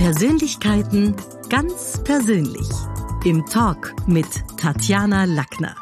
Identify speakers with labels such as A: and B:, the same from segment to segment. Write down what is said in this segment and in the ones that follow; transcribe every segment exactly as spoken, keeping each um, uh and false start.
A: Persönlichkeiten ganz persönlich. Im Talk mit Tatjana Lackner.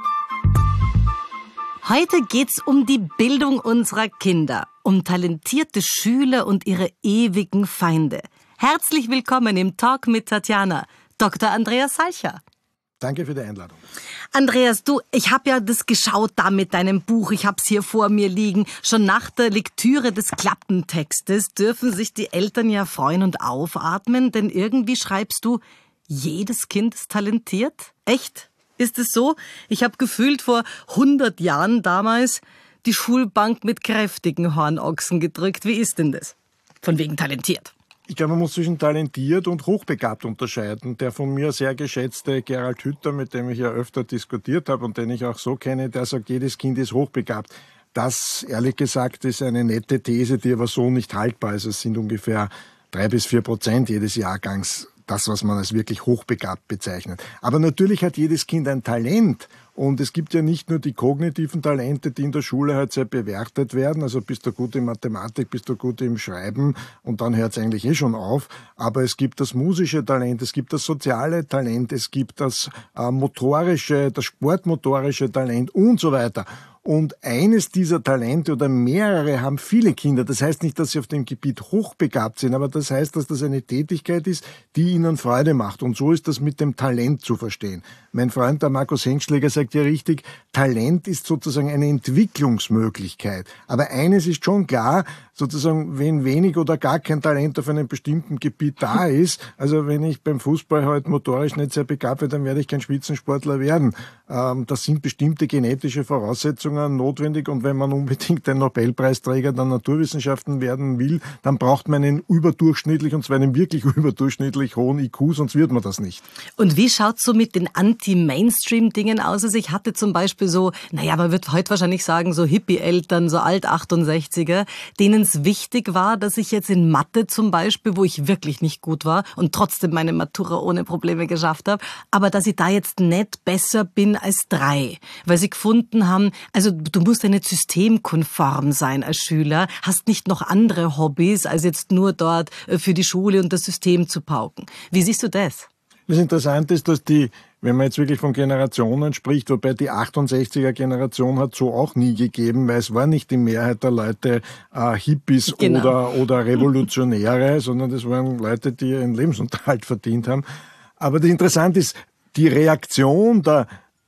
A: Heute geht's um die Bildung unserer Kinder, um talentierte Schüler und ihre ewigen Feinde. Herzlich willkommen im Talk mit Tatjana, Doktor Andreas Salcher.
B: Danke für die Einladung.
A: Andreas, du, ich habe ja das geschaut da mit deinem Buch. Ich habe es hier vor mir liegen. Schon nach der Lektüre des Klappentextes dürfen sich die Eltern ja freuen und aufatmen, denn irgendwie schreibst du, jedes Kind ist talentiert? Echt? Ist es so? Ich habe gefühlt vor hundert Jahren damals die Schulbank mit kräftigen Hornochsen gedrückt. Wie ist denn das? Von wegen talentiert.
B: Ich glaube, man muss zwischen talentiert und hochbegabt unterscheiden. Der von mir sehr geschätzte Gerald Hüther, mit dem ich ja öfter diskutiert habe und den ich auch so kenne, der sagt, jedes Kind ist hochbegabt. Das, ehrlich gesagt, ist eine nette These, die aber so nicht haltbar ist. Es sind ungefähr drei bis vier Prozent jedes Jahrgangs das, was man als wirklich hochbegabt bezeichnet. Aber natürlich hat jedes Kind ein Talent. Und es gibt ja nicht nur die kognitiven Talente, die in der Schule halt sehr bewertet werden. Also bist du gut in Mathematik, bist du gut im Schreiben und dann hört es eigentlich eh schon auf. Aber es gibt das musische Talent, es gibt das soziale Talent, es gibt das äh, motorische, das sportmotorische Talent und so weiter. Und eines dieser Talente oder mehrere haben viele Kinder. Das heißt nicht, dass sie auf dem Gebiet hochbegabt sind, aber das heißt, dass das eine Tätigkeit ist, die ihnen Freude macht. Und so ist das mit dem Talent zu verstehen. Mein Freund, der Markus Hengstschläger, sagt ja richtig, Talent ist sozusagen eine Entwicklungsmöglichkeit. Aber eines ist schon klar, sozusagen, wenn wenig oder gar kein Talent auf einem bestimmten Gebiet da ist, also wenn ich beim Fußball halt motorisch nicht sehr begabt bin, dann werde ich kein Spitzensportler werden. Ähm, das sind bestimmte genetische Voraussetzungen notwendig und wenn man unbedingt ein Nobelpreisträger der Naturwissenschaften werden will, dann braucht man einen überdurchschnittlich und zwar einen wirklich überdurchschnittlich hohen I Q, sonst wird man das nicht.
A: Und wie schaut's so mit den Anti-Mainstream-Dingen aus? Also ich hatte zum Beispiel so, naja, man wird heute wahrscheinlich sagen, so Hippie-Eltern, so Alt-achtundsechziger, denen es wichtig war, dass ich jetzt in Mathe zum Beispiel, wo ich wirklich nicht gut war und trotzdem meine Matura ohne Probleme geschafft habe, aber dass ich da jetzt nicht besser bin als drei, weil sie gefunden haben, also du musst ja nicht systemkonform sein als Schüler, hast nicht noch andere Hobbys, als jetzt nur dort für die Schule und das System zu pauken. Wie siehst du das?
B: Das Interessante ist, dass die, wenn man jetzt wirklich von Generationen spricht, wobei die achtundsechziger-Generation hat so auch nie gegeben, weil es war nicht die Mehrheit der Leute äh, Hippies genau. oder, oder Revolutionäre, sondern das waren Leute, die ihren Lebensunterhalt verdient haben. Aber das Interessante ist, die Reaktion der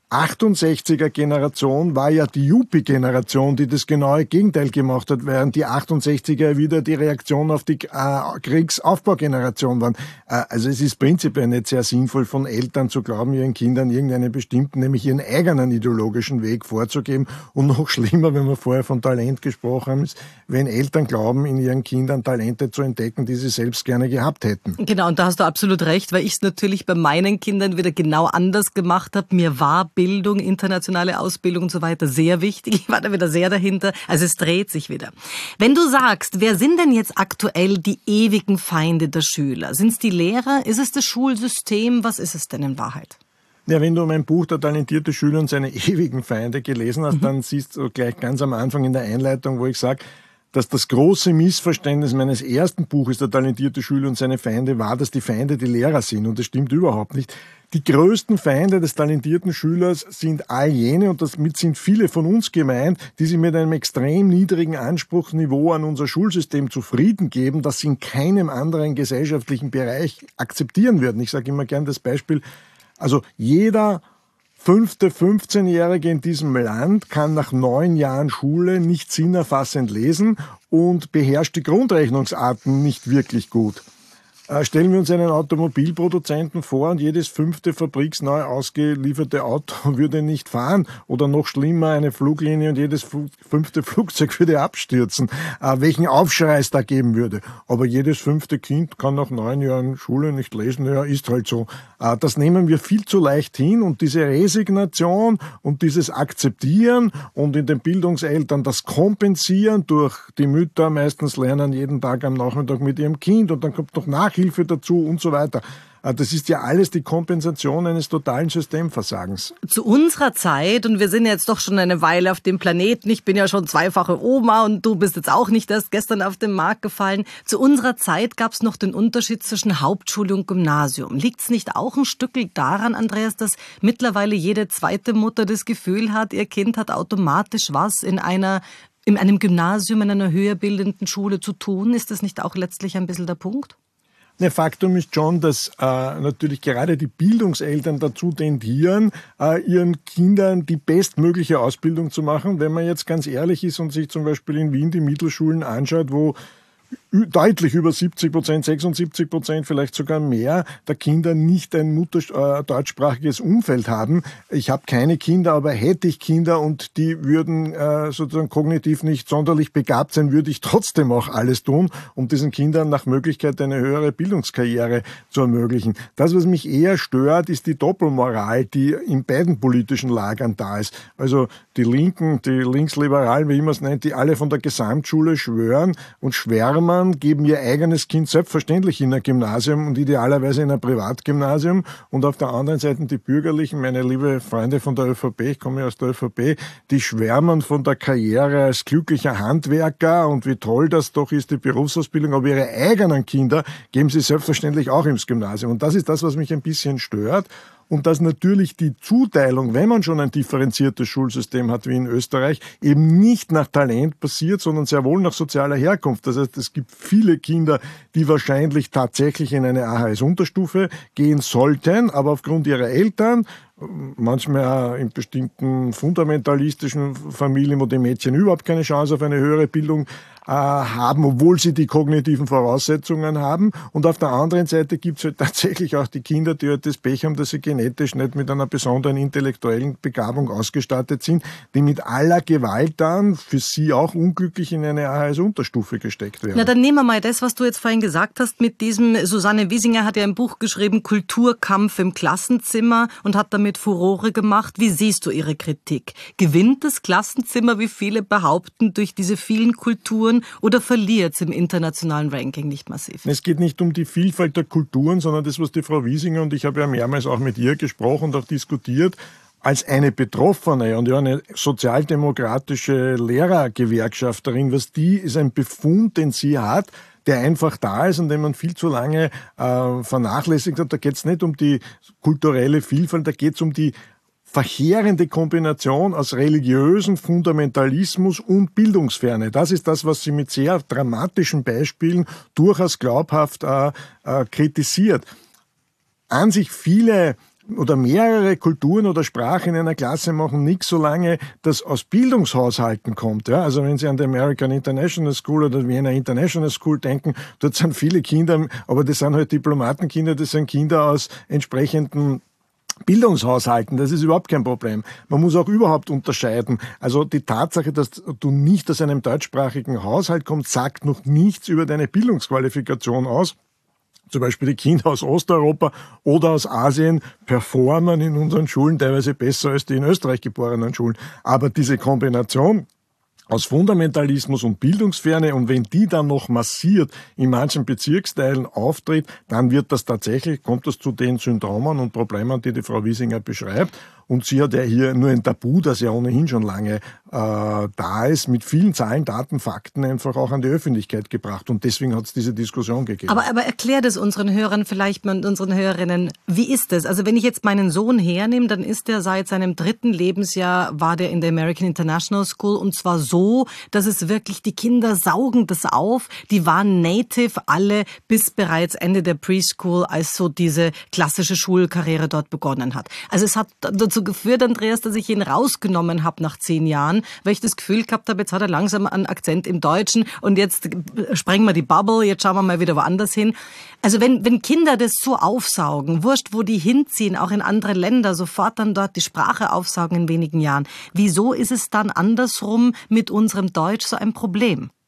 B: achtundsechziger-Generation war ja die Yuppie-Generation, die das genaue Gegenteil gemacht hat, während die achtundsechziger wieder die Reaktion auf die äh, Kriegsaufbaugeneration waren. Äh, also es ist prinzipiell nicht sehr sinnvoll von Eltern zu glauben, ihren Kindern irgendeinen bestimmten, nämlich ihren eigenen ideologischen Weg vorzugeben. Und noch schlimmer, wenn wir vorher von Talent gesprochen haben, ist, wenn Eltern glauben, in ihren Kindern Talente zu entdecken, die sie selbst gerne gehabt hätten.
A: Genau, und da hast du absolut recht, weil ich es natürlich bei meinen Kindern wieder genau anders gemacht habe. Mir war Bildung, internationale Ausbildung und so weiter sehr wichtig. Ich war da wieder sehr dahinter. Also es dreht sich wieder. Wenn du sagst, wer sind denn jetzt aktuell die ewigen Feinde der Schüler? Sind es die Lehrer? Ist es das Schulsystem? Was ist es denn in Wahrheit?
B: Ja, wenn du mein Buch Der talentierte Schüler und seine ewigen Feinde gelesen hast, mhm. dann siehst du gleich ganz am Anfang in der Einleitung, wo ich sage, dass das große Missverständnis meines ersten Buches, Der talentierte Schüler und seine Feinde, war, dass die Feinde die Lehrer sind. Und das stimmt überhaupt nicht. Die größten Feinde des talentierten Schülers sind all jene, und damit sind viele von uns gemeint, die sich mit einem extrem niedrigen Anspruchsniveau an unser Schulsystem zufrieden geben, das sie in keinem anderen gesellschaftlichen Bereich akzeptieren würden. Ich sage immer gern das Beispiel, also jeder fünfte fünfzehnjährige in diesem Land kann nach neun Jahren Schule nicht sinnerfassend lesen und beherrscht die Grundrechnungsarten nicht wirklich gut. Äh, stellen wir uns einen Automobilproduzenten vor und jedes fünfte fabriksneu ausgelieferte Auto würde nicht fahren oder noch schlimmer eine Fluglinie und jedes fünfte Flugzeug würde abstürzen. Äh, welchen Aufschrei es da geben würde. Aber jedes fünfte Kind kann nach neun Jahren Schule nicht lesen. Ja, ist halt so. Äh, das nehmen wir viel zu leicht hin und diese Resignation und dieses Akzeptieren und in den Bildungseltern das Kompensieren durch die Mütter meistens lernen jeden Tag am Nachmittag mit ihrem Kind und dann kommt noch nach Nachhilfe dazu und so weiter. Das ist ja alles die Kompensation eines totalen Systemversagens.
A: Zu unserer Zeit, und wir sind jetzt doch schon eine Weile auf dem Planeten, ich bin ja schon zweifache Oma und du bist jetzt auch nicht erst gestern auf den Markt gefallen, zu unserer Zeit gab es noch den Unterschied zwischen Hauptschule und Gymnasium. Liegt es nicht auch ein Stück daran, Andreas, dass mittlerweile jede zweite Mutter das Gefühl hat, ihr Kind hat automatisch was in einer in einem Gymnasium, in einer höher bildenden Schule zu tun? Ist das nicht auch letztlich ein bisschen der Punkt?
B: Ne, Faktum ist schon, dass äh, natürlich gerade die Bildungseltern dazu tendieren, äh, ihren Kindern die bestmögliche Ausbildung zu machen. Wenn man jetzt ganz ehrlich ist und sich zum Beispiel in Wien die Mittelschulen anschaut, wo deutlich über siebzig Prozent, sechsundsiebzig Prozent, vielleicht sogar mehr der Kinder nicht ein Mutter, äh, deutschsprachiges Umfeld haben. Ich habe keine Kinder, aber hätte ich Kinder und die würden äh, sozusagen kognitiv nicht sonderlich begabt sein, würde ich trotzdem auch alles tun, um diesen Kindern nach Möglichkeit eine höhere Bildungskarriere zu ermöglichen. Das, was mich eher stört, ist die Doppelmoral, die in beiden politischen Lagern da ist. Also die Linken, die Linksliberalen, wie immer es nennt, die alle von der Gesamtschule schwören und schwärmen, geben ihr eigenes Kind selbstverständlich in ein Gymnasium und idealerweise in ein Privatgymnasium. Und auf der anderen Seite die Bürgerlichen, meine liebe Freunde von der ÖVP, ich komme ja aus der ÖVP, die schwärmen von der Karriere als glücklicher Handwerker und wie toll das doch ist, die Berufsausbildung. Aber ihre eigenen Kinder geben sie selbstverständlich auch ins Gymnasium. Und das ist das, was mich ein bisschen stört. Und dass natürlich die Zuteilung, wenn man schon ein differenziertes Schulsystem hat wie in Österreich, eben nicht nach Talent passiert, sondern sehr wohl nach sozialer Herkunft. Das heißt, es gibt viele Kinder, die wahrscheinlich tatsächlich in eine A H S-Unterstufe gehen sollten, aber aufgrund ihrer Eltern, manchmal in bestimmten fundamentalistischen Familien, wo die Mädchen überhaupt keine Chance auf eine höhere Bildung äh, haben, obwohl sie die kognitiven Voraussetzungen haben. Und auf der anderen Seite gibt es halt tatsächlich auch die Kinder, die halt das Pech haben, dass sie genetisch nicht mit einer besonderen intellektuellen Begabung ausgestattet sind, die mit aller Gewalt dann für sie auch unglücklich in eine A H S-Unterstufe gesteckt werden.
A: Na, dann nehmen wir mal das, was du jetzt vorhin gesagt hast, mit diesem, Susanne Wiesinger hat ja ein Buch geschrieben, Kulturkampf im Klassenzimmer, und hat damit Furore gemacht. Wie siehst du ihre Kritik? Gewinnt das Klassenzimmer, wie viele behaupten, durch diese vielen Kulturen, oder verliert es im internationalen Ranking nicht massiv?
B: Es geht nicht um die Vielfalt der Kulturen, sondern das, was die Frau Wiesinger, und ich habe ja mehrmals auch mit ihr gesprochen und auch diskutiert, als eine Betroffene und ja eine sozialdemokratische Lehrergewerkschafterin, was die ist ein Befund, den sie hat, der einfach da ist und den man viel zu lange äh, vernachlässigt hat. Da geht es nicht um die kulturelle Vielfalt, da geht es um die verheerende Kombination aus religiösen Fundamentalismus und Bildungsferne. Das ist das, was sie mit sehr dramatischen Beispielen durchaus glaubhaft äh, äh, kritisiert. An sich viele oder mehrere Kulturen oder Sprachen in einer Klasse machen nichts, solange das aus Bildungshaushalten kommt. Ja? Also wenn Sie an die American International School oder Vienna International School denken, dort sind viele Kinder, aber das sind halt Diplomatenkinder, das sind Kinder aus entsprechenden Bildungshaushalten, das ist überhaupt kein Problem. Man muss auch überhaupt unterscheiden. Also die Tatsache, dass du nicht aus einem deutschsprachigen Haushalt kommst, sagt noch nichts über deine Bildungsqualifikation aus. Zum Beispiel die Kinder aus Osteuropa oder aus Asien performen in unseren Schulen teilweise besser als die in Österreich geborenen Schulen. Aber diese Kombination aus Fundamentalismus und Bildungsferne, und wenn die dann noch massiert in manchen Bezirksteilen auftritt, dann wird das tatsächlich, kommt das zu den Syndromen und Problemen, die die Frau Wiesinger beschreibt. Und sie hat ja hier nur ein Tabu, das ja ohnehin schon lange äh, da ist, mit vielen Zahlen, Daten, Fakten einfach auch an die Öffentlichkeit gebracht. Und deswegen hat es diese Diskussion gegeben.
A: Aber, aber erklär das unseren Hörern vielleicht und unseren Hörerinnen. Wie ist das? Also wenn ich jetzt meinen Sohn hernehme, dann ist er seit seinem dritten Lebensjahr, war der in der American International School, und zwar so, dass es wirklich, die Kinder saugen das auf. Die waren native alle bis bereits Ende der Preschool, als so diese klassische Schulkarriere dort begonnen hat. Also es hat dazu geführt, Andreas, dass ich ihn rausgenommen habe nach zehn Jahren, weil ich das Gefühl gehabt habe, jetzt hat er langsam einen Akzent im Deutschen und jetzt sprengen wir die Bubble, jetzt schauen wir mal wieder woanders hin. Also wenn, wenn Kinder das so aufsaugen, wurscht, wo die hinziehen, auch in andere Länder, sofort dann dort die Sprache aufsaugen in wenigen Jahren, wieso ist es dann andersrum mit unserem Deutsch so ein Problem?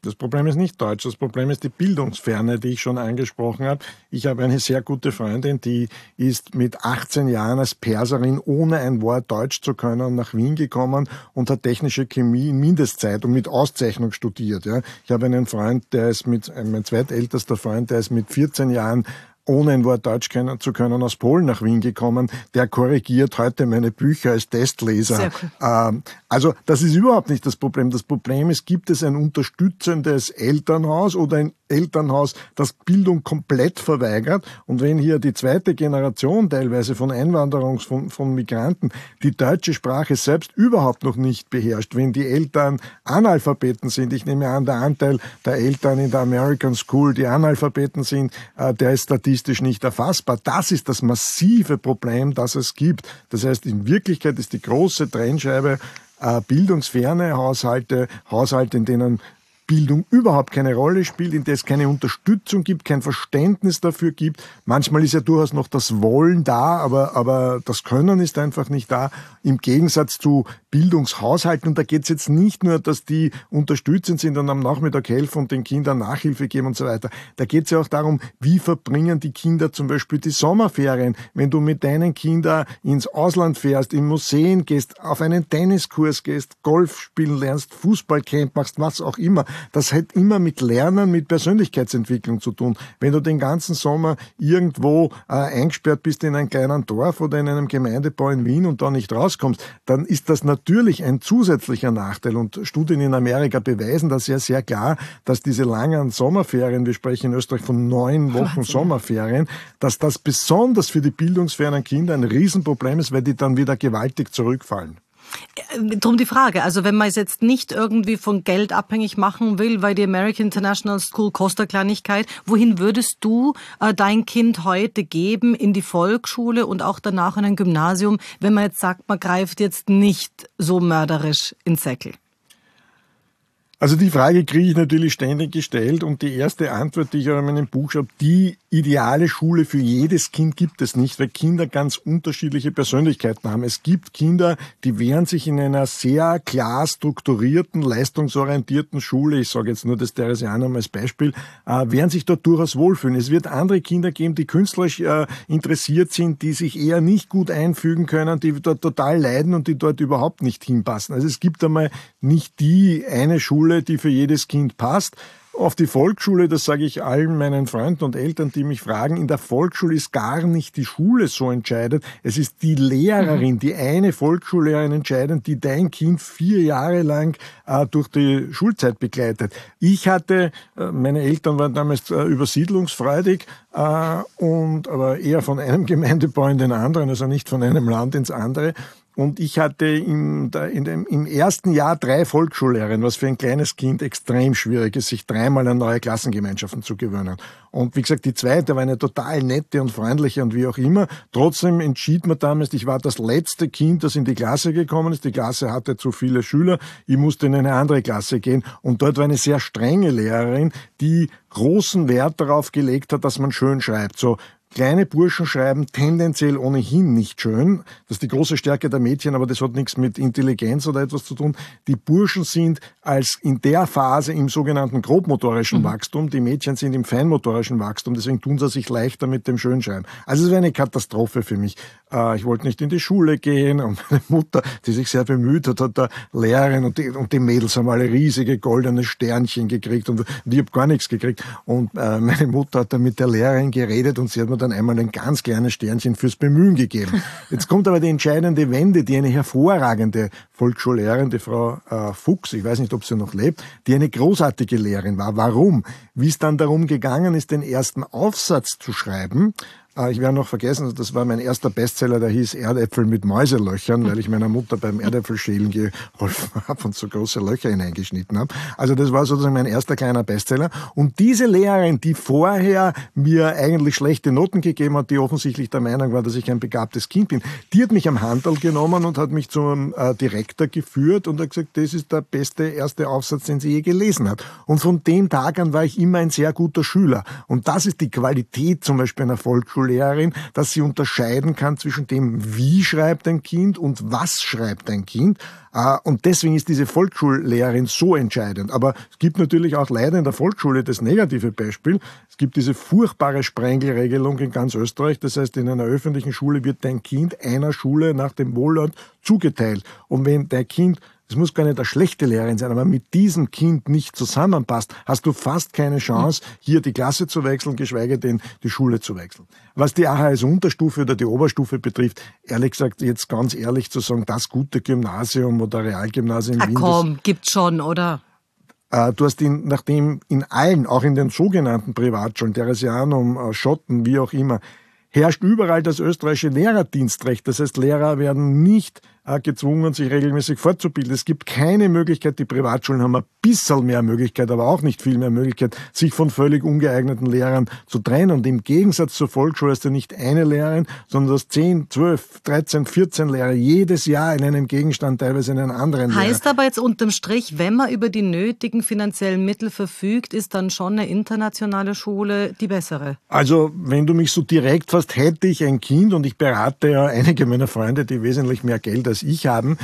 B: Das Problem ist nicht Deutsch, das Problem ist die Bildungsferne, die ich schon angesprochen habe. Ich habe eine sehr gute Freundin, die ist mit achtzehn Jahren als Perserin, ohne ein Wort Deutsch zu können, nach Wien gekommen und hat technische Chemie in Mindestzeit und mit Auszeichnung studiert. Ja. Ich habe einen Freund, der ist mit, mein zweitältester Freund, der ist mit vierzehn Jahren ohne ein Wort Deutsch können, zu können, aus Polen nach Wien gekommen. Der korrigiert heute meine Bücher als Testleser. Sehr cool. Ähm, also das ist überhaupt nicht das Problem. Das Problem ist, gibt es ein unterstützendes Elternhaus oder ein Elternhaus, das Bildung komplett verweigert? Und wenn hier die zweite Generation teilweise von Einwanderung, von, von Migranten, die deutsche Sprache selbst überhaupt noch nicht beherrscht, wenn die Eltern Analphabeten sind, ich nehme an, der Anteil der Eltern in der American School, die Analphabeten sind, äh, der ist statistisch nicht erfassbar. Das ist das massive Problem, das es gibt. Das heißt, in Wirklichkeit ist die große Trennscheibe äh, bildungsferne Haushalte, Haushalte, in denen Bildung überhaupt keine Rolle spielt, in der es keine Unterstützung gibt, kein Verständnis dafür gibt. Manchmal ist ja durchaus noch das Wollen da, aber, aber das Können ist einfach nicht da. Im Gegensatz zu Bildungshaushalten, und da geht es jetzt nicht nur, dass die unterstützend sind und am Nachmittag helfen und den Kindern Nachhilfe geben und so weiter. Da geht es ja auch darum, wie verbringen die Kinder zum Beispiel die Sommerferien. Wenn du mit deinen Kindern ins Ausland fährst, in Museen gehst, auf einen Tenniskurs gehst, Golf spielen lernst, Fußballcamp machst, was auch immer. Das hat immer mit Lernen, mit Persönlichkeitsentwicklung zu tun. Wenn du den ganzen Sommer irgendwo äh, eingesperrt bist in einem kleinen Dorf oder in einem Gemeindebau in Wien und da nicht rauskommst, dann ist das natürlich ein zusätzlicher Nachteil. Und Studien in Amerika beweisen das ja sehr klar, dass diese langen Sommerferien, wir sprechen in Österreich von neun Wochen Sommerferien, dass das besonders für die bildungsfernen Kinder ein Riesenproblem ist, weil die dann wieder gewaltig zurückfallen.
A: Drum die Frage, also wenn man es jetzt nicht irgendwie von Geld abhängig machen will, weil die American International School kostet Kleinigkeit, wohin würdest du äh, dein Kind heute geben, in die Volksschule und auch danach in ein Gymnasium, wenn man jetzt sagt, man greift jetzt nicht so mörderisch ins Säckel?
B: Also die Frage kriege ich natürlich ständig gestellt und die erste Antwort, die ich auch in meinem Buch habe, die ideale Schule für jedes Kind gibt es nicht, weil Kinder ganz unterschiedliche Persönlichkeiten haben. Es gibt Kinder, die werden sich in einer sehr klar strukturierten, leistungsorientierten Schule, ich sage jetzt nur das Theresianum als Beispiel, äh, werden sich dort durchaus wohlfühlen. Es wird andere Kinder geben, die künstlerisch äh, interessiert sind, die sich eher nicht gut einfügen können, die dort total leiden und die dort überhaupt nicht hinpassen. Also es gibt einmal nicht die eine Schule, die für jedes Kind passt. Auf die Volksschule, das sage ich allen meinen Freunden und Eltern, die mich fragen, in der Volksschule ist gar nicht die Schule so entscheidend. Es ist die Lehrerin, die eine Volksschullehrerin entscheidend, die dein Kind vier Jahre lang äh, durch die Schulzeit begleitet. Ich hatte, äh, meine Eltern waren damals äh, übersiedlungsfreudig, äh, und aber eher von einem Gemeindebau in den anderen, also nicht von einem Land ins andere. Und ich hatte im, in dem, im ersten Jahr drei Volksschullehrerinnen, was für ein kleines Kind extrem schwierig ist, sich dreimal an neue Klassengemeinschaften zu gewöhnen. Und wie gesagt, die zweite war eine total nette und freundliche und wie auch immer. Trotzdem entschied man damals, ich war das letzte Kind, das in die Klasse gekommen ist. Die Klasse hatte zu viele Schüler. Ich musste in eine andere Klasse gehen. Und dort war eine sehr strenge Lehrerin, die großen Wert darauf gelegt hat, dass man schön schreibt. So, kleine Burschen schreiben tendenziell ohnehin nicht schön. Das ist die große Stärke der Mädchen, aber das hat nichts mit Intelligenz oder etwas zu tun. Die Burschen sind als in der Phase im sogenannten grobmotorischen mhm. Wachstum, die Mädchen sind im feinmotorischen Wachstum, deswegen tun sie sich leichter mit dem Schönschreiben. Also es war eine Katastrophe für mich. Ich wollte nicht in die Schule gehen und meine Mutter, die sich sehr bemüht hat, hat der Lehrerin und die, und die Mädels haben alle riesige goldene Sternchen gekriegt und, und ich habe gar nichts gekriegt. Und äh, meine Mutter hat dann mit der Lehrerin geredet und sie hat mir dann einmal ein ganz kleines Sternchen fürs Bemühen gegeben. Jetzt kommt aber die entscheidende Wende, die eine hervorragende Volksschullehrerin, die Frau äh, Fuchs, ich weiß nicht, ob sie noch lebt, die eine großartige Lehrerin war. Warum? Wie es dann darum gegangen ist, den ersten Aufsatz zu schreiben, ich werde noch vergessen, das war mein erster Bestseller, der hieß Erdäpfel mit Mäuselöchern, weil ich meiner Mutter beim Erdäpfelschälen geholfen habe und so große Löcher hineingeschnitten habe. Also das war sozusagen mein erster kleiner Bestseller. Und diese Lehrerin, die vorher mir eigentlich schlechte Noten gegeben hat, die offensichtlich der Meinung war, dass ich ein begabtes Kind bin, die hat mich am Handel genommen und hat mich zum äh, Direktor geführt und hat gesagt, das ist der beste erste Aufsatz, den sie je gelesen hat. Und von dem Tag an war ich immer ein sehr guter Schüler. Und das ist die Qualität zum Beispiel einer Volksschule, Volksschullehrerin, dass sie unterscheiden kann zwischen dem, wie schreibt ein Kind und was schreibt ein Kind. Und deswegen ist diese Volksschullehrerin so entscheidend. Aber es gibt natürlich auch leider in der Volksschule das negative Beispiel. Es gibt diese furchtbare Sprengelregelung in ganz Österreich. Das heißt, in einer öffentlichen Schule wird dein Kind einer Schule nach dem Wohlstand zugeteilt. Und wenn dein Kind, es muss gar nicht eine schlechte Lehrerin sein, aber mit diesem Kind nicht zusammenpasst, hast du fast keine Chance, hier die Klasse zu wechseln, geschweige denn die Schule zu wechseln. Was die A H S-Unterstufe oder die Oberstufe betrifft, ehrlich gesagt, jetzt ganz ehrlich zu sagen, das gute Gymnasium oder Realgymnasium in Wien...
A: Ah komm, gibt's schon, oder?
B: Äh, du hast ihn, nachdem in allen, auch in den sogenannten Privatschulen, Theresianum, äh, Schotten, wie auch immer, herrscht überall das österreichische Lehrerdienstrecht. Das heißt, Lehrer werden nicht äh, gezwungen, sich regelmäßig fortzubilden. Es gibt keine Möglichkeit, die Privatschulen haben ein bisschen mehr Möglichkeit, aber auch nicht viel mehr Möglichkeit, sich von völlig ungeeigneten Lehrern zu trennen. Und im Gegensatz zur Volksschule hast du nicht eine Lehrerin, sondern du hast zehn, zwölf, dreizehn, vierzehn Lehrer jedes Jahr in einem Gegenstand, teilweise in einem anderen Lehrer.
A: Heißt aber jetzt unterm Strich, wenn man über die nötigen finanziellen Mittel verfügt, ist dann schon eine internationale Schule die bessere?
B: Also, wenn du mich so direkt fragst, hätte ich ein Kind, und ich berate ja einige meiner Freunde, die wesentlich mehr Geld als ich haben,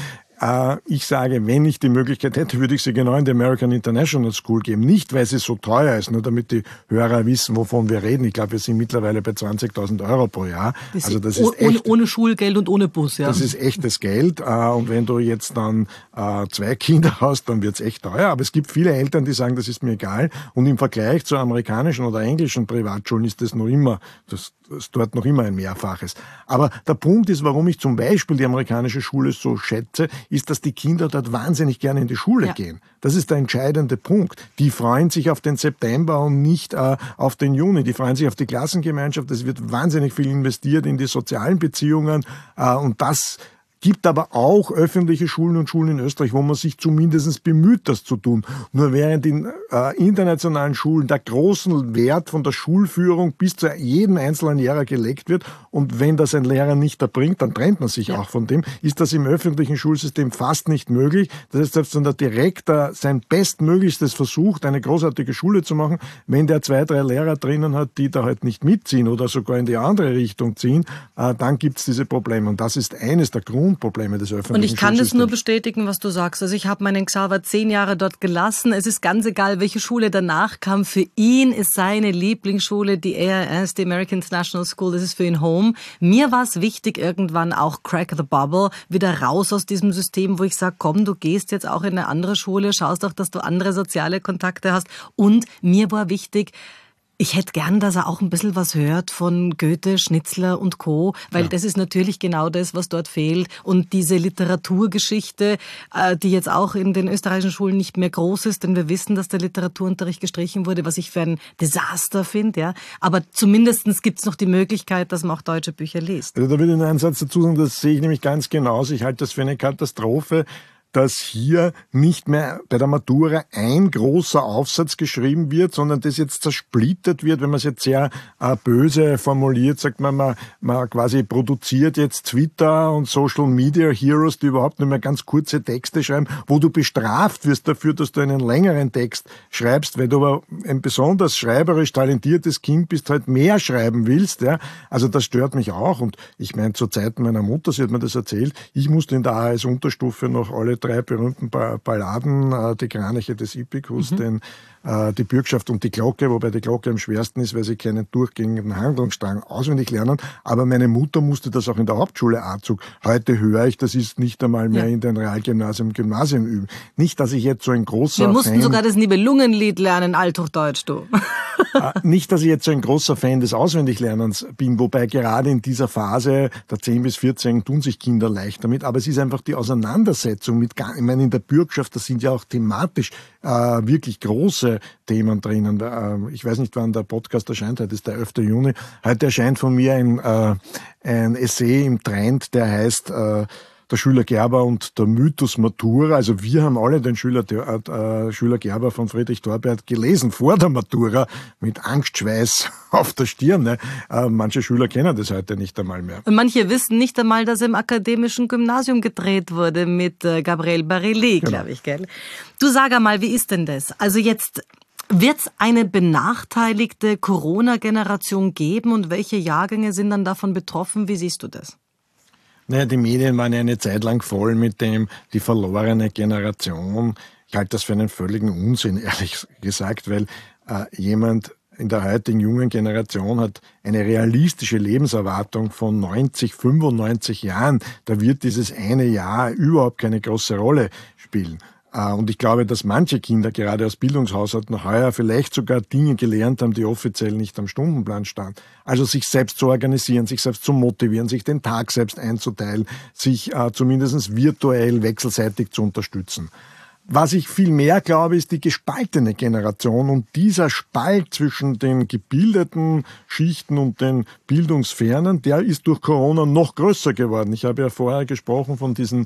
B: ich sage, wenn ich die Möglichkeit hätte, würde ich sie genau in die American International School geben. Nicht, weil sie so teuer ist, nur damit die Hörer wissen, wovon wir reden. Ich glaube, wir sind mittlerweile bei zwanzigtausend Euro pro Jahr.
A: Das
B: also das
A: ist
B: ist echt,
A: ohne, ohne Schulgeld und ohne Bus, ja.
B: Das ist echtes Geld. Und wenn du jetzt dann zwei Kinder hast, dann wird's echt teuer. Aber es gibt viele Eltern, die sagen, das ist mir egal. Und im Vergleich zu amerikanischen oder englischen Privatschulen ist das noch immer, das ist dort noch immer ein Mehrfaches. Aber der Punkt ist, warum ich zum Beispiel die amerikanische Schule so schätze, ist, dass die Kinder dort wahnsinnig gerne in die Schule ja. gehen. Das ist der entscheidende Punkt. Die freuen sich auf den September und nicht äh, auf den Juni. Die freuen sich auf die Klassengemeinschaft. Es wird wahnsinnig viel investiert in die sozialen Beziehungen äh, und das gibt aber auch öffentliche Schulen und Schulen in Österreich, wo man sich zumindest bemüht, das zu tun. Nur während in äh, internationalen Schulen der großen Wert von der Schulführung bis zu jedem einzelnen Lehrer gelegt wird und wenn das ein Lehrer nicht erbringt, dann trennt man sich ja. auch von dem, ist das im öffentlichen Schulsystem fast nicht möglich. Das heißt, selbst wenn der Direktor sein Bestmöglichstes versucht, eine großartige Schule zu machen, wenn der zwei, drei Lehrer drinnen hat, die da halt nicht mitziehen oder sogar in die andere Richtung ziehen, äh, dann gibt's diese Probleme. Und das ist eines der Grund Probleme des öffentlichen
A: Und ich kann das
B: Schulsystems.
A: nur bestätigen, was du sagst. Also ich habe meinen Xaver zehn Jahre dort gelassen. Es ist ganz egal, welche Schule danach kam. Für ihn ist seine Lieblingsschule die A I S, die American International School. Das ist für ihn Home. Mir war es wichtig, irgendwann auch Crack the Bubble, wieder raus aus diesem System, wo ich sage, komm, du gehst jetzt auch in eine andere Schule, schaust auch, dass du andere soziale Kontakte hast. Und mir war wichtig, ich hätte gern, dass er auch ein bisschen was hört von Goethe, Schnitzler und Co., weil ja. das ist natürlich genau das, was dort fehlt. Und diese Literaturgeschichte, die jetzt auch in den österreichischen Schulen nicht mehr groß ist, denn wir wissen, dass der Literaturunterricht gestrichen wurde, was ich für ein Desaster finde. Ja. Aber zumindest gibt es noch die Möglichkeit, dass man auch deutsche Bücher liest.
B: Also da würde ich einen Satz dazu sagen, das sehe ich nämlich ganz genauso. Ich halte das für eine Katastrophe, dass hier nicht mehr bei der Matura ein großer Aufsatz geschrieben wird, sondern das jetzt zersplittert wird, wenn man es jetzt sehr äh, böse formuliert, sagt man, man, man quasi produziert jetzt Twitter und Social Media Heroes, die überhaupt nur mehr ganz kurze Texte schreiben, wo du bestraft wirst dafür, dass du einen längeren Text schreibst, weil du aber ein besonders schreiberisch talentiertes Kind bist, halt mehr schreiben willst. Ja? Also das stört mich auch und ich meine, zu Zeiten meiner Mutter, sie hat mir das erzählt, ich musste in der A H S-Unterstufe noch alle drei berühmten Balladen, äh, die Kraniche des Ippikus, mhm. den, äh, die Bürgschaft und die Glocke, wobei die Glocke am schwersten ist, weil sie keinen durchgängigen Handlungsstrang auswendig lernen. Aber meine Mutter musste das auch in der Hauptschule A-Zug. Heute höre ich, das ist nicht einmal mehr ja. in den Realgymnasium, Gymnasium üben. Nicht, dass ich jetzt so ein großer
A: Wir mussten
B: Fan,
A: sogar das Nibelungenlied lernen, Althochdeutsch, du.
B: äh, nicht, dass ich jetzt so ein großer Fan des Auswendiglernens bin, wobei gerade in dieser Phase der zehn bis vierzehn tun sich Kinder leicht damit, aber es ist einfach die Auseinandersetzung mit, ich meine, in der Bürgschaft, das sind ja auch thematisch äh, wirklich große Themen drinnen. Äh, ich weiß nicht, wann der Podcast erscheint, heute ist der elfte Juni. Heute erscheint von mir ein, äh, ein Essay im Trend, der heißt äh, der Schüler Gerber und der Mythos Matura. Also wir haben alle den Schüler, äh, Schüler Gerber von Friedrich Thorbert gelesen vor der Matura mit Angstschweiß auf der Stirn. Ne? Äh, manche Schüler kennen das heute nicht einmal mehr.
A: Und manche wissen nicht einmal, dass er im akademischen Gymnasium gedreht wurde mit äh, Gabriel Barilli, genau. glaube ich. Gell? Du sag einmal, wie ist denn das? Also jetzt Wird es eine benachteiligte Corona-Generation geben und welche Jahrgänge sind dann davon betroffen? Wie siehst du das?
B: Naja, die Medien waren ja eine Zeit lang voll mit dem, die verlorene Generation. Ich halte das für einen völligen Unsinn, ehrlich gesagt, weil äh, jemand in der heutigen jungen Generation hat eine realistische Lebenserwartung von neunzig, fünfundneunzig Jahren. Da wird dieses eine Jahr überhaupt keine große Rolle spielen. Und ich glaube, dass manche Kinder gerade aus Bildungshaushalten heuer vielleicht sogar Dinge gelernt haben, die offiziell nicht am Stundenplan standen. Also sich selbst zu organisieren, sich selbst zu motivieren, sich den Tag selbst einzuteilen, sich äh, zumindest virtuell wechselseitig zu unterstützen. Was ich viel mehr glaube, ist die gespaltene Generation, und dieser Spalt zwischen den gebildeten Schichten und den Bildungsfernen, der ist durch Corona noch größer geworden. Ich habe ja vorher gesprochen von diesen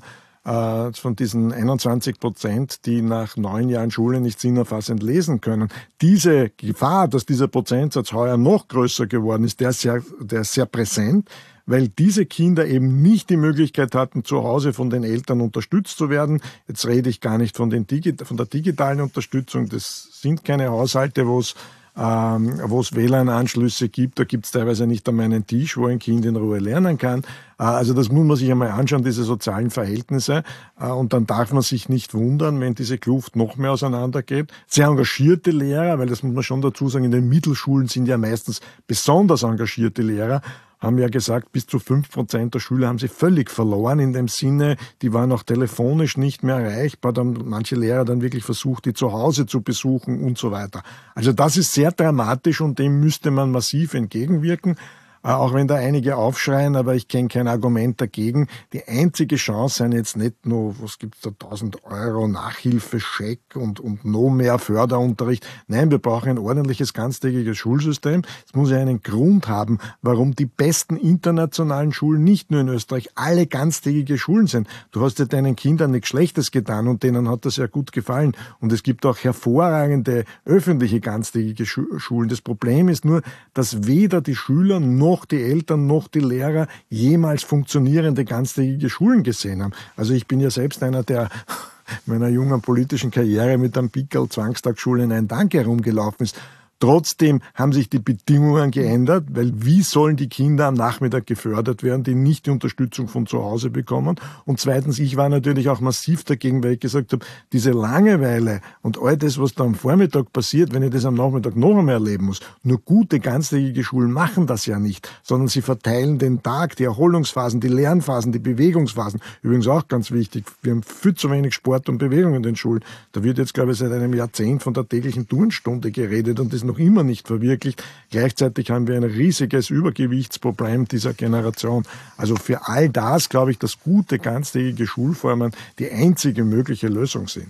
B: von diesen einundzwanzig Prozent, die nach neun Jahren Schule nicht sinnerfassend lesen können. Diese Gefahr, dass dieser Prozentsatz heuer noch größer geworden ist, der ist sehr, der ist sehr präsent, weil diese Kinder eben nicht die Möglichkeit hatten, zu Hause von den Eltern unterstützt zu werden. Jetzt rede ich gar nicht von, den Digi- von der digitalen Unterstützung. Das sind keine Haushalte, wo es Ähm, wo es W L A N-Anschlüsse gibt, da gibt es teilweise nicht einmal einen Tisch, wo ein Kind in Ruhe lernen kann. Äh, also das muss man sich einmal anschauen, diese sozialen Verhältnisse. Äh, und dann darf man sich nicht wundern, wenn diese Kluft noch mehr auseinandergeht. Sehr engagierte Lehrer, weil das muss man schon dazu sagen, in den Mittelschulen sind ja meistens besonders engagierte Lehrer, haben ja gesagt, bis zu fünf Prozent der Schüler haben sie völlig verloren, in dem Sinne, die waren auch telefonisch nicht mehr erreichbar, da haben manche Lehrer dann wirklich versucht, die zu Hause zu besuchen und so weiter. Also das ist sehr dramatisch und dem müsste man massiv entgegenwirken. Auch wenn da einige aufschreien, aber ich kenne kein Argument dagegen. Die einzige Chance sind jetzt nicht nur, was gibt's da, tausend Euro Nachhilfescheck und, und noch mehr Förderunterricht. Nein, wir brauchen ein ordentliches, ganztägiges Schulsystem. Es muss ja einen Grund haben, warum die besten internationalen Schulen, nicht nur in Österreich, alle ganztägige Schulen sind. Du hast ja deinen Kindern nichts Schlechtes getan und denen hat das ja gut gefallen. Und es gibt auch hervorragende öffentliche ganztägige Schulen. Das Problem ist nur, dass weder die Schüler noch die Eltern noch die Lehrer jemals funktionierende ganztägige Schulen gesehen haben. Also ich bin ja selbst einer, der meiner jungen politischen Karriere mit einem Pickerl Zwangstagsschule in ein Dank herumgelaufen ist. Trotzdem haben sich die Bedingungen geändert, weil wie sollen die Kinder am Nachmittag gefördert werden, die nicht die Unterstützung von zu Hause bekommen? Und zweitens, ich war natürlich auch massiv dagegen, weil ich gesagt habe, diese Langeweile und all das, was da am Vormittag passiert, wenn ich das am Nachmittag noch einmal erleben muss, nur gute ganztägige Schulen machen das ja nicht, sondern sie verteilen den Tag, die Erholungsphasen, die Lernphasen, die Bewegungsphasen. Übrigens auch ganz wichtig, wir haben viel zu wenig Sport und Bewegung in den Schulen. Da wird jetzt, glaube ich, seit einem Jahrzehnt von der täglichen Turnstunde geredet und das noch immer nicht verwirklicht. Gleichzeitig haben wir ein riesiges Übergewichtsproblem dieser Generation. Also für all das, glaube ich, dass gute, ganztägige Schulformen die einzige mögliche Lösung sind.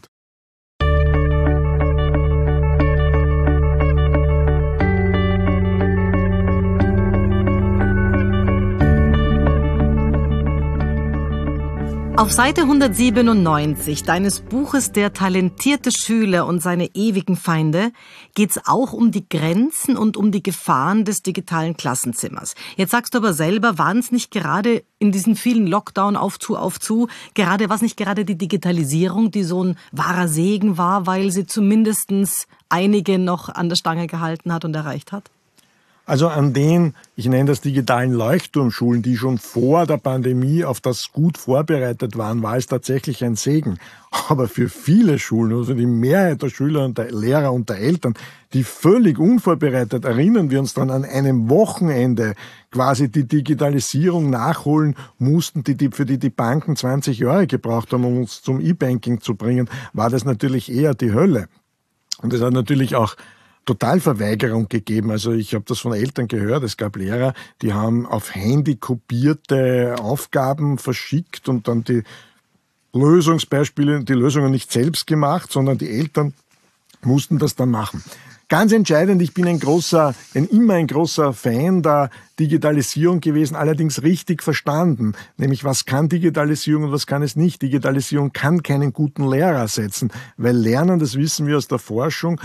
A: Auf Seite hundertsiebenundneunzig deines Buches Der talentierte Schüler und seine ewigen Feinde geht's auch um die Grenzen und um die Gefahren des digitalen Klassenzimmers. Jetzt sagst du aber selber, waren es nicht gerade in diesen vielen Lockdown auf zu, auf zu, gerade was nicht gerade die Digitalisierung, die so ein wahrer Segen war, weil sie zumindestens einige noch an der Stange gehalten hat und erreicht hat?
B: Also an den, ich nenne das digitalen Leuchtturmschulen, die schon vor der Pandemie auf das gut vorbereitet waren, war es tatsächlich ein Segen. Aber für viele Schulen, also die Mehrheit der Schüler und der Lehrer und der Eltern, die völlig unvorbereitet, erinnern wir uns dann an einem Wochenende quasi die Digitalisierung nachholen mussten, die, die, für die die Banken zwanzig Jahre gebraucht haben, um uns zum E-Banking zu bringen, war das natürlich eher die Hölle. Und es hat natürlich auch Totalverweigerung gegeben. Also ich habe das von Eltern gehört. Es gab Lehrer, die haben auf Handy kopierte Aufgaben verschickt und dann die Lösungsbeispiele, die Lösungen nicht selbst gemacht, sondern die Eltern mussten das dann machen. Ganz entscheidend, ich bin ein großer, ein, immer ein großer Fan der Digitalisierung gewesen, allerdings richtig verstanden. Nämlich, was kann Digitalisierung und was kann es nicht? Digitalisierung kann keinen guten Lehrer ersetzen, weil Lernen, das wissen wir aus der Forschung,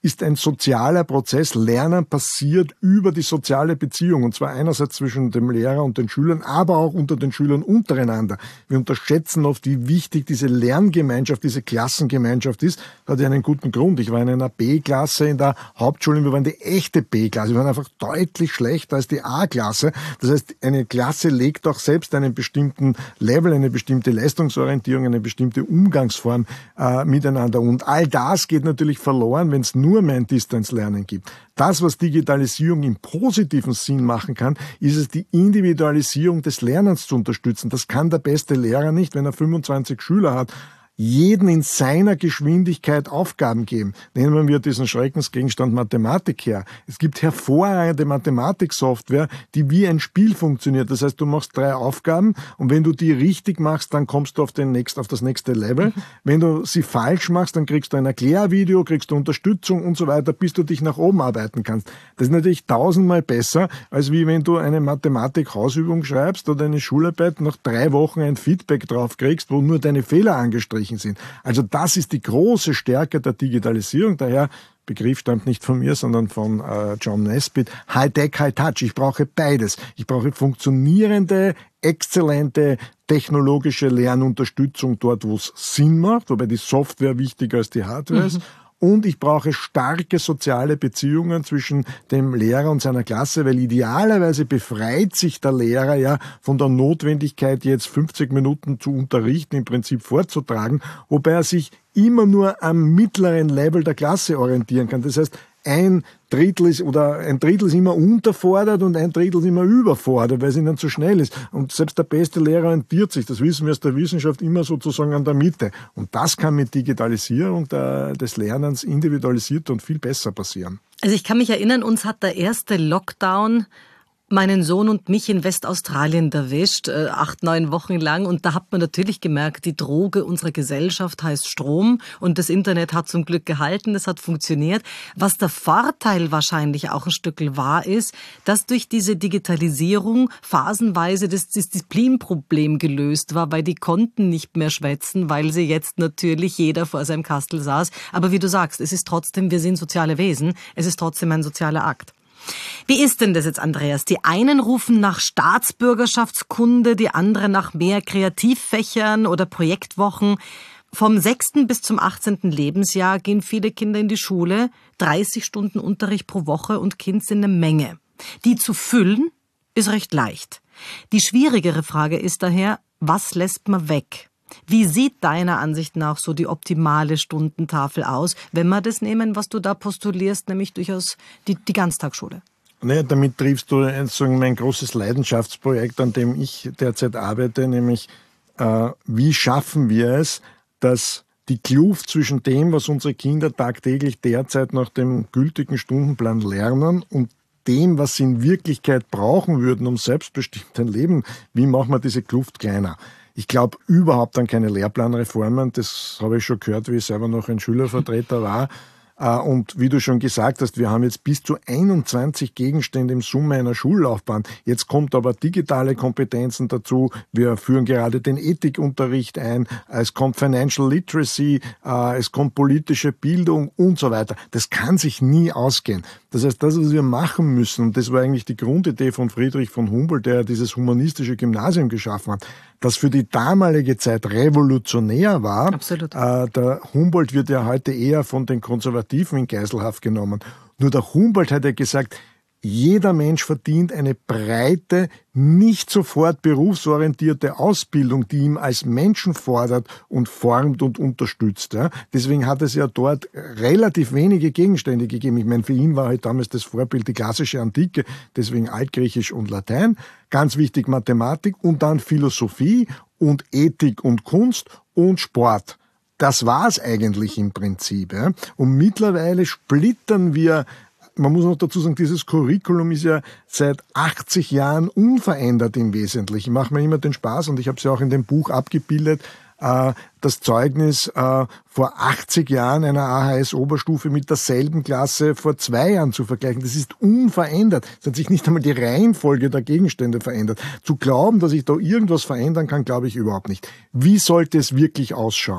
B: ist ein sozialer Prozess. Lernen passiert über die soziale Beziehung, und zwar einerseits zwischen dem Lehrer und den Schülern, aber auch unter den Schülern untereinander. Wir unterschätzen oft, wie wichtig diese Lerngemeinschaft, diese Klassengemeinschaft ist. Das hat ja einen guten Grund. Ich war in einer B-Klasse in der Hauptschule, wir waren die echte B-Klasse. Wir waren einfach deutlich schlechter als die A-Klasse. Das heißt, eine Klasse legt auch selbst einen bestimmten Level, eine bestimmte Leistungsorientierung, eine bestimmte Umgangsform äh, miteinander. Und all das geht natürlich verloren, wenn es nur mehr ein Distanzlernen gibt. Das, was Digitalisierung im positiven Sinn machen kann, ist es, die Individualisierung des Lernens zu unterstützen. Das kann der beste Lehrer nicht, wenn er fünfundzwanzig Schüler hat, jeden in seiner Geschwindigkeit Aufgaben geben. Nehmen wir diesen Schreckensgegenstand Mathematik her. Es gibt hervorragende Mathematiksoftware, die wie ein Spiel funktioniert. Das heißt, du machst drei Aufgaben und wenn du die richtig machst, dann kommst du auf, den nächst, auf das nächste Level. Wenn du sie falsch machst, dann kriegst du ein Erklärvideo, kriegst du Unterstützung und so weiter, bis du dich nach oben arbeiten kannst. Das ist natürlich tausendmal besser, als wie wenn du eine Mathematik-Hausübung schreibst oder eine Schularbeit, nach drei Wochen ein Feedback drauf kriegst, wo nur deine Fehler angestrichen sind. Also das ist die große Stärke der Digitalisierung. Daher, Begriff stammt nicht von mir, sondern von äh, John Nesbitt, High-Tech, High-Touch. Ich brauche beides. Ich brauche funktionierende, exzellente technologische Lernunterstützung dort, wo es Sinn macht, wobei die Software wichtiger als die Hardware ist. Mhm. Und ich brauche starke soziale Beziehungen zwischen dem Lehrer und seiner Klasse, weil idealerweise befreit sich der Lehrer ja von der Notwendigkeit, jetzt fünfzig Minuten zu unterrichten, im Prinzip vorzutragen, wobei er sich immer nur am mittleren Level der Klasse orientieren kann. Das heißt, ein Drittel ist, oder ein Drittel ist immer unterfordert und ein Drittel ist immer überfordert, weil es ihnen zu schnell ist. Und selbst der beste Lehrer orientiert sich, das wissen wir aus der Wissenschaft, immer sozusagen an der Mitte. Und das kann mit Digitalisierung der, des Lernens individualisiert und viel besser passieren.
A: Also ich kann mich erinnern, uns hat der erste Lockdown meinen Sohn und mich in Westaustralien erwischt, äh, acht, neun Wochen lang. Und da hat man natürlich gemerkt, die Droge unserer Gesellschaft heißt Strom. Und das Internet hat zum Glück gehalten, das hat funktioniert. Was der Vorteil wahrscheinlich auch ein Stück war, ist, dass durch diese Digitalisierung phasenweise das Disziplinproblem gelöst war, weil die konnten nicht mehr schwätzen, weil sie jetzt natürlich jeder vor seinem Kastel saß. Aber wie du sagst, es ist trotzdem, wir sind soziale Wesen, es ist trotzdem ein sozialer Akt. Wie ist denn das jetzt, Andreas? Die einen rufen nach Staatsbürgerschaftskunde, die anderen nach mehr Kreativfächern oder Projektwochen. Vom sechsten bis zum achtzehnten Lebensjahr gehen viele Kinder in die Schule, dreißig Stunden Unterricht pro Woche und Kind sind eine Menge. Die zu füllen ist recht leicht. Die schwierigere Frage ist daher, was lässt man weg? Wie sieht deiner Ansicht nach so die optimale Stundentafel aus, wenn wir das nehmen, was du da postulierst, nämlich durchaus die, die Ganztagsschule?
B: Naja, damit triffst du sagen, mein großes Leidenschaftsprojekt, an dem ich derzeit arbeite, nämlich äh, wie schaffen wir es, dass die Kluft zwischen dem, was unsere Kinder tagtäglich derzeit nach dem gültigen Stundenplan lernen und dem, was sie in Wirklichkeit brauchen würden, um selbstbestimmt ein Leben, wie machen wir diese Kluft kleiner? Ich glaube überhaupt an keine Lehrplanreformen. Das habe ich schon gehört, wie ich selber noch ein Schülervertreter war. Und wie du schon gesagt hast, wir haben jetzt bis zu einundzwanzig Gegenstände im Summe einer Schullaufbahn. Jetzt kommt aber digitale Kompetenzen dazu. Wir führen gerade den Ethikunterricht ein. Es kommt Financial Literacy, es kommt politische Bildung und so weiter. Das kann sich nie ausgehen. Das heißt, das, was wir machen müssen, und das war eigentlich die Grundidee von Friedrich von Humboldt, der dieses humanistische Gymnasium geschaffen hat, das für die damalige Zeit revolutionär war.
A: Absolut.
B: Äh, der Humboldt wird ja heute eher von den Konservativen in Geiselhaft genommen. Nur der Humboldt hat ja gesagt, jeder Mensch verdient eine breite, nicht sofort berufsorientierte Ausbildung, die ihm als Menschen fordert und formt und unterstützt. Ja. Deswegen hat es ja dort relativ wenige Gegenstände gegeben. Ich meine, für ihn war halt damals das Vorbild die klassische Antike, deswegen Altgriechisch und Latein. Ganz wichtig Mathematik und dann Philosophie und Ethik und Kunst und Sport. Das war's eigentlich im Prinzip. Ja. Und mittlerweile splittern wir. Man muss noch dazu sagen, dieses Curriculum ist ja seit achtzig Jahren unverändert im Wesentlichen. Ich mache mir immer den Spaß und ich habe es ja auch in dem Buch abgebildet, äh, das Zeugnis äh, vor achtzig Jahren einer A H S-Oberstufe mit derselben Klasse vor zwei Jahren zu vergleichen. Das ist unverändert. Es hat sich nicht einmal die Reihenfolge der Gegenstände verändert. Zu glauben, dass ich da irgendwas verändern kann, glaube ich überhaupt nicht. Wie sollte es wirklich ausschauen?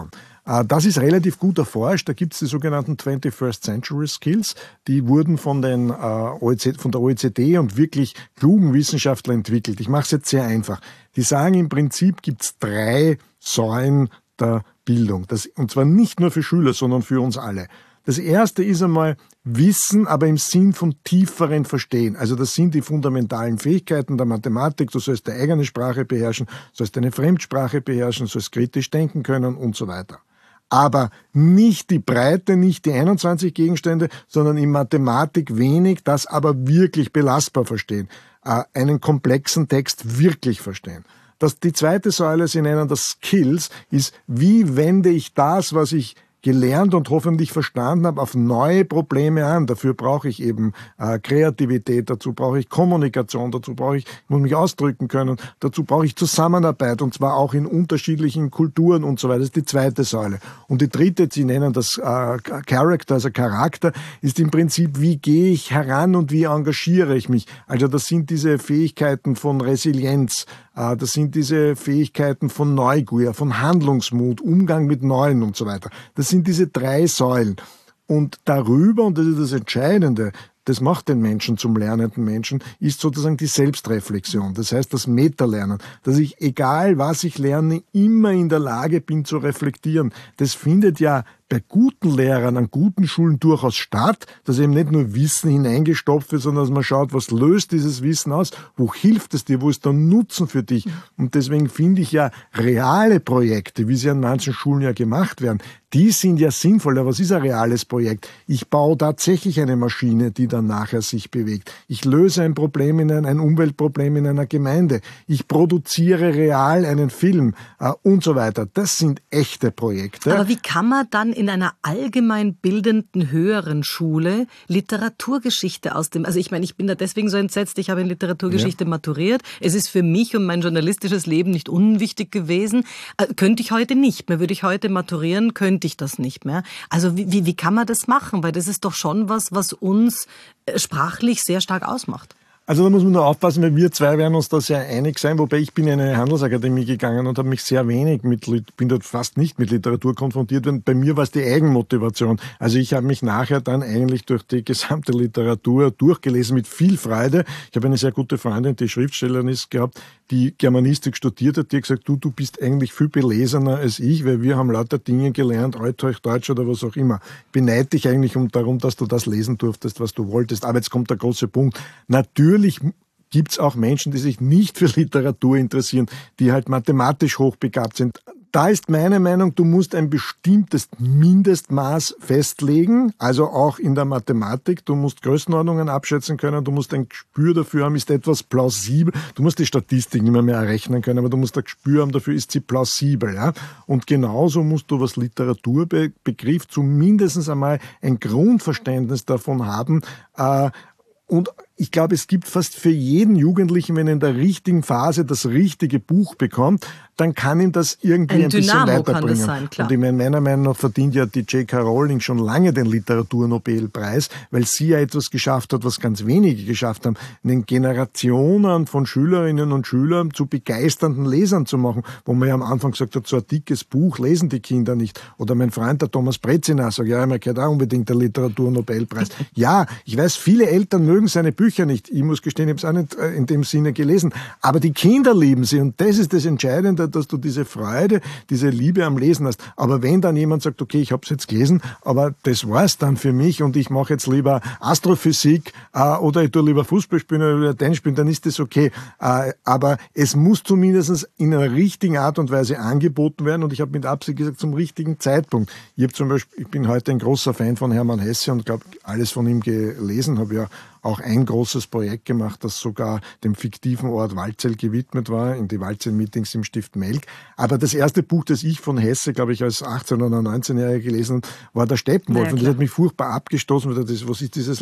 B: Das ist relativ gut erforscht. Da gibt es die sogenannten twenty-first Century Skills. Die wurden von, den, O E C D, von der O E C D und wirklich klugen Wissenschaftlern entwickelt. Ich mache es jetzt sehr einfach. Die sagen, im Prinzip gibt es drei Säulen der Bildung. Das, und zwar nicht nur für Schüler, sondern für uns alle. Das erste ist einmal Wissen, aber im Sinn von tieferen Verstehen. Also das sind die fundamentalen Fähigkeiten der Mathematik. Du sollst deine eigene Sprache beherrschen, sollst eine Fremdsprache beherrschen, sollst kritisch denken können und so weiter. Aber nicht die Breite, nicht die einundzwanzig Gegenstände, sondern in Mathematik wenig, das aber wirklich belastbar verstehen. Äh, einen komplexen Text wirklich verstehen. Das, die zweite Säule, Sie nennen das Skills, ist, wie wende ich das, was ich gelernt und hoffentlich verstanden habe, auf neue Probleme an. Dafür brauche ich eben äh, Kreativität, dazu brauche ich Kommunikation, dazu brauche ich, ich muss mich ausdrücken können, dazu brauche ich Zusammenarbeit und zwar auch in unterschiedlichen Kulturen und so weiter. Das ist die zweite Säule. Und die dritte, Sie nennen das äh, Character, also Charakter, ist im Prinzip, wie gehe ich heran und wie engagiere ich mich. Also das sind diese Fähigkeiten von Resilienz, äh, das sind diese Fähigkeiten von Neugier, von Handlungsmut, Umgang mit Neuen und so weiter. Das sind diese drei Säulen. Und darüber, und das ist das Entscheidende, das macht den Menschen zum lernenden Menschen, ist sozusagen die Selbstreflexion. Das heißt, das Metalernen. Dass ich, egal was ich lerne, immer in der Lage bin zu reflektieren. Das findet ja bei guten Lehrern an guten Schulen durchaus statt, dass eben nicht nur Wissen hineingestopft wird, sondern dass man schaut, was löst dieses Wissen aus, wo hilft es dir, wo ist der Nutzen für dich. Und deswegen finde ich ja reale Projekte, wie sie an manchen Schulen ja gemacht werden, die sind ja sinnvoll. Aber was ist ein reales Projekt? Ich baue tatsächlich eine Maschine, die dann nachher sich bewegt. Ich löse ein Problem in ein, ein Umweltproblem in einer Gemeinde. Ich produziere real einen Film äh, und so weiter. Das sind echte Projekte.
A: Aber wie kann man dann in einer allgemein bildenden höheren Schule Literaturgeschichte aus dem, also ich meine, ich bin da deswegen so entsetzt, ich habe in Literaturgeschichte ja. maturiert. Es ist für mich und mein journalistisches Leben nicht unwichtig gewesen. Äh, könnte ich heute nicht mehr. Würde ich heute maturieren, könnte ich das nicht mehr. Also wie, wie, wie kann man das machen? Weil das ist doch schon was, was uns sprachlich sehr stark ausmacht.
B: Also da muss man nur aufpassen, weil wir zwei werden uns da sehr einig sein, wobei ich bin in eine Handelsakademie gegangen und habe mich sehr wenig mit, bin dort fast nicht mit Literatur konfrontiert, und bei mir war es die Eigenmotivation. Also ich habe mich nachher dann eigentlich durch die gesamte Literatur durchgelesen mit viel Freude. Ich habe eine sehr gute Freundin, die Schriftstellerin ist, gehabt, die Germanistik studiert hat, die hat gesagt, du, du bist eigentlich viel belesener als ich, weil wir haben lauter Dinge gelernt, Althochdeutsch oder was auch immer. Ich beneide dich eigentlich um darum, dass du das lesen durftest, was du wolltest. Aber jetzt kommt der große Punkt. Natürlich Natürlich gibt es auch Menschen, die sich nicht für Literatur interessieren, die halt mathematisch hochbegabt sind. Da ist meine Meinung, du musst ein bestimmtes Mindestmaß festlegen, also auch in der Mathematik. Du musst Größenordnungen abschätzen können, du musst ein Gespür dafür haben, ist etwas plausibel. Du musst die Statistik nicht mehr, mehr errechnen können, aber du musst ein Gespür haben dafür, ist sie plausibel. Ja? Und genauso musst du, was Literatur be- betrifft, zumindest einmal ein Grundverständnis davon haben, äh, und ich glaube, es gibt fast für jeden Jugendlichen, wenn er in der richtigen Phase das richtige Buch bekommt, dann kann ihm das irgendwie ein, ein bisschen Dynamo weiterbringen. Kann das sein, klar. Und ich meine, meiner Meinung nach verdient ja die J K Rowling schon lange den Literaturnobelpreis, weil sie ja etwas geschafft hat, was ganz wenige geschafft haben, einen Generationen von Schülerinnen und Schülern zu begeisternden Lesern zu machen, wo man ja am Anfang gesagt hat, so ein dickes Buch lesen die Kinder nicht. Oder mein Freund, der Thomas Brezina, sagt, ja, mir gehört auch unbedingt der Literaturnobelpreis. Ja, ich weiß, viele Eltern mögen seine Bücher nicht. Ich muss gestehen, ich habe es auch nicht in dem Sinne gelesen. Aber die Kinder lieben sie, und das ist das Entscheidende, dass du diese Freude, diese Liebe am Lesen hast. Aber wenn dann jemand sagt, okay, ich habe es jetzt gelesen, aber das war's dann für mich und ich mache jetzt lieber Astrophysik äh, oder ich tue lieber Fußball spielen oder Tennis spielen, dann ist das okay. Äh, aber es muss zumindest in einer richtigen Art und Weise angeboten werden, und ich habe mit Absicht gesagt, zum richtigen Zeitpunkt. Ich habe zum Beispiel, ich bin heute ein großer Fan von Hermann Hesse und glaube, alles von ihm gelesen, habe ja auch ein großes Projekt gemacht, das sogar dem fiktiven Ort Waldsee gewidmet war, in die Waldsee-Meetings im Stift Melk. Aber das erste Buch, das ich von Hesse, glaube ich, als achtzehn- oder neunzehnjähriger gelesen habe, war der Steppenwolf. Ja, und das hat mich furchtbar abgestoßen. Das, was ist dieses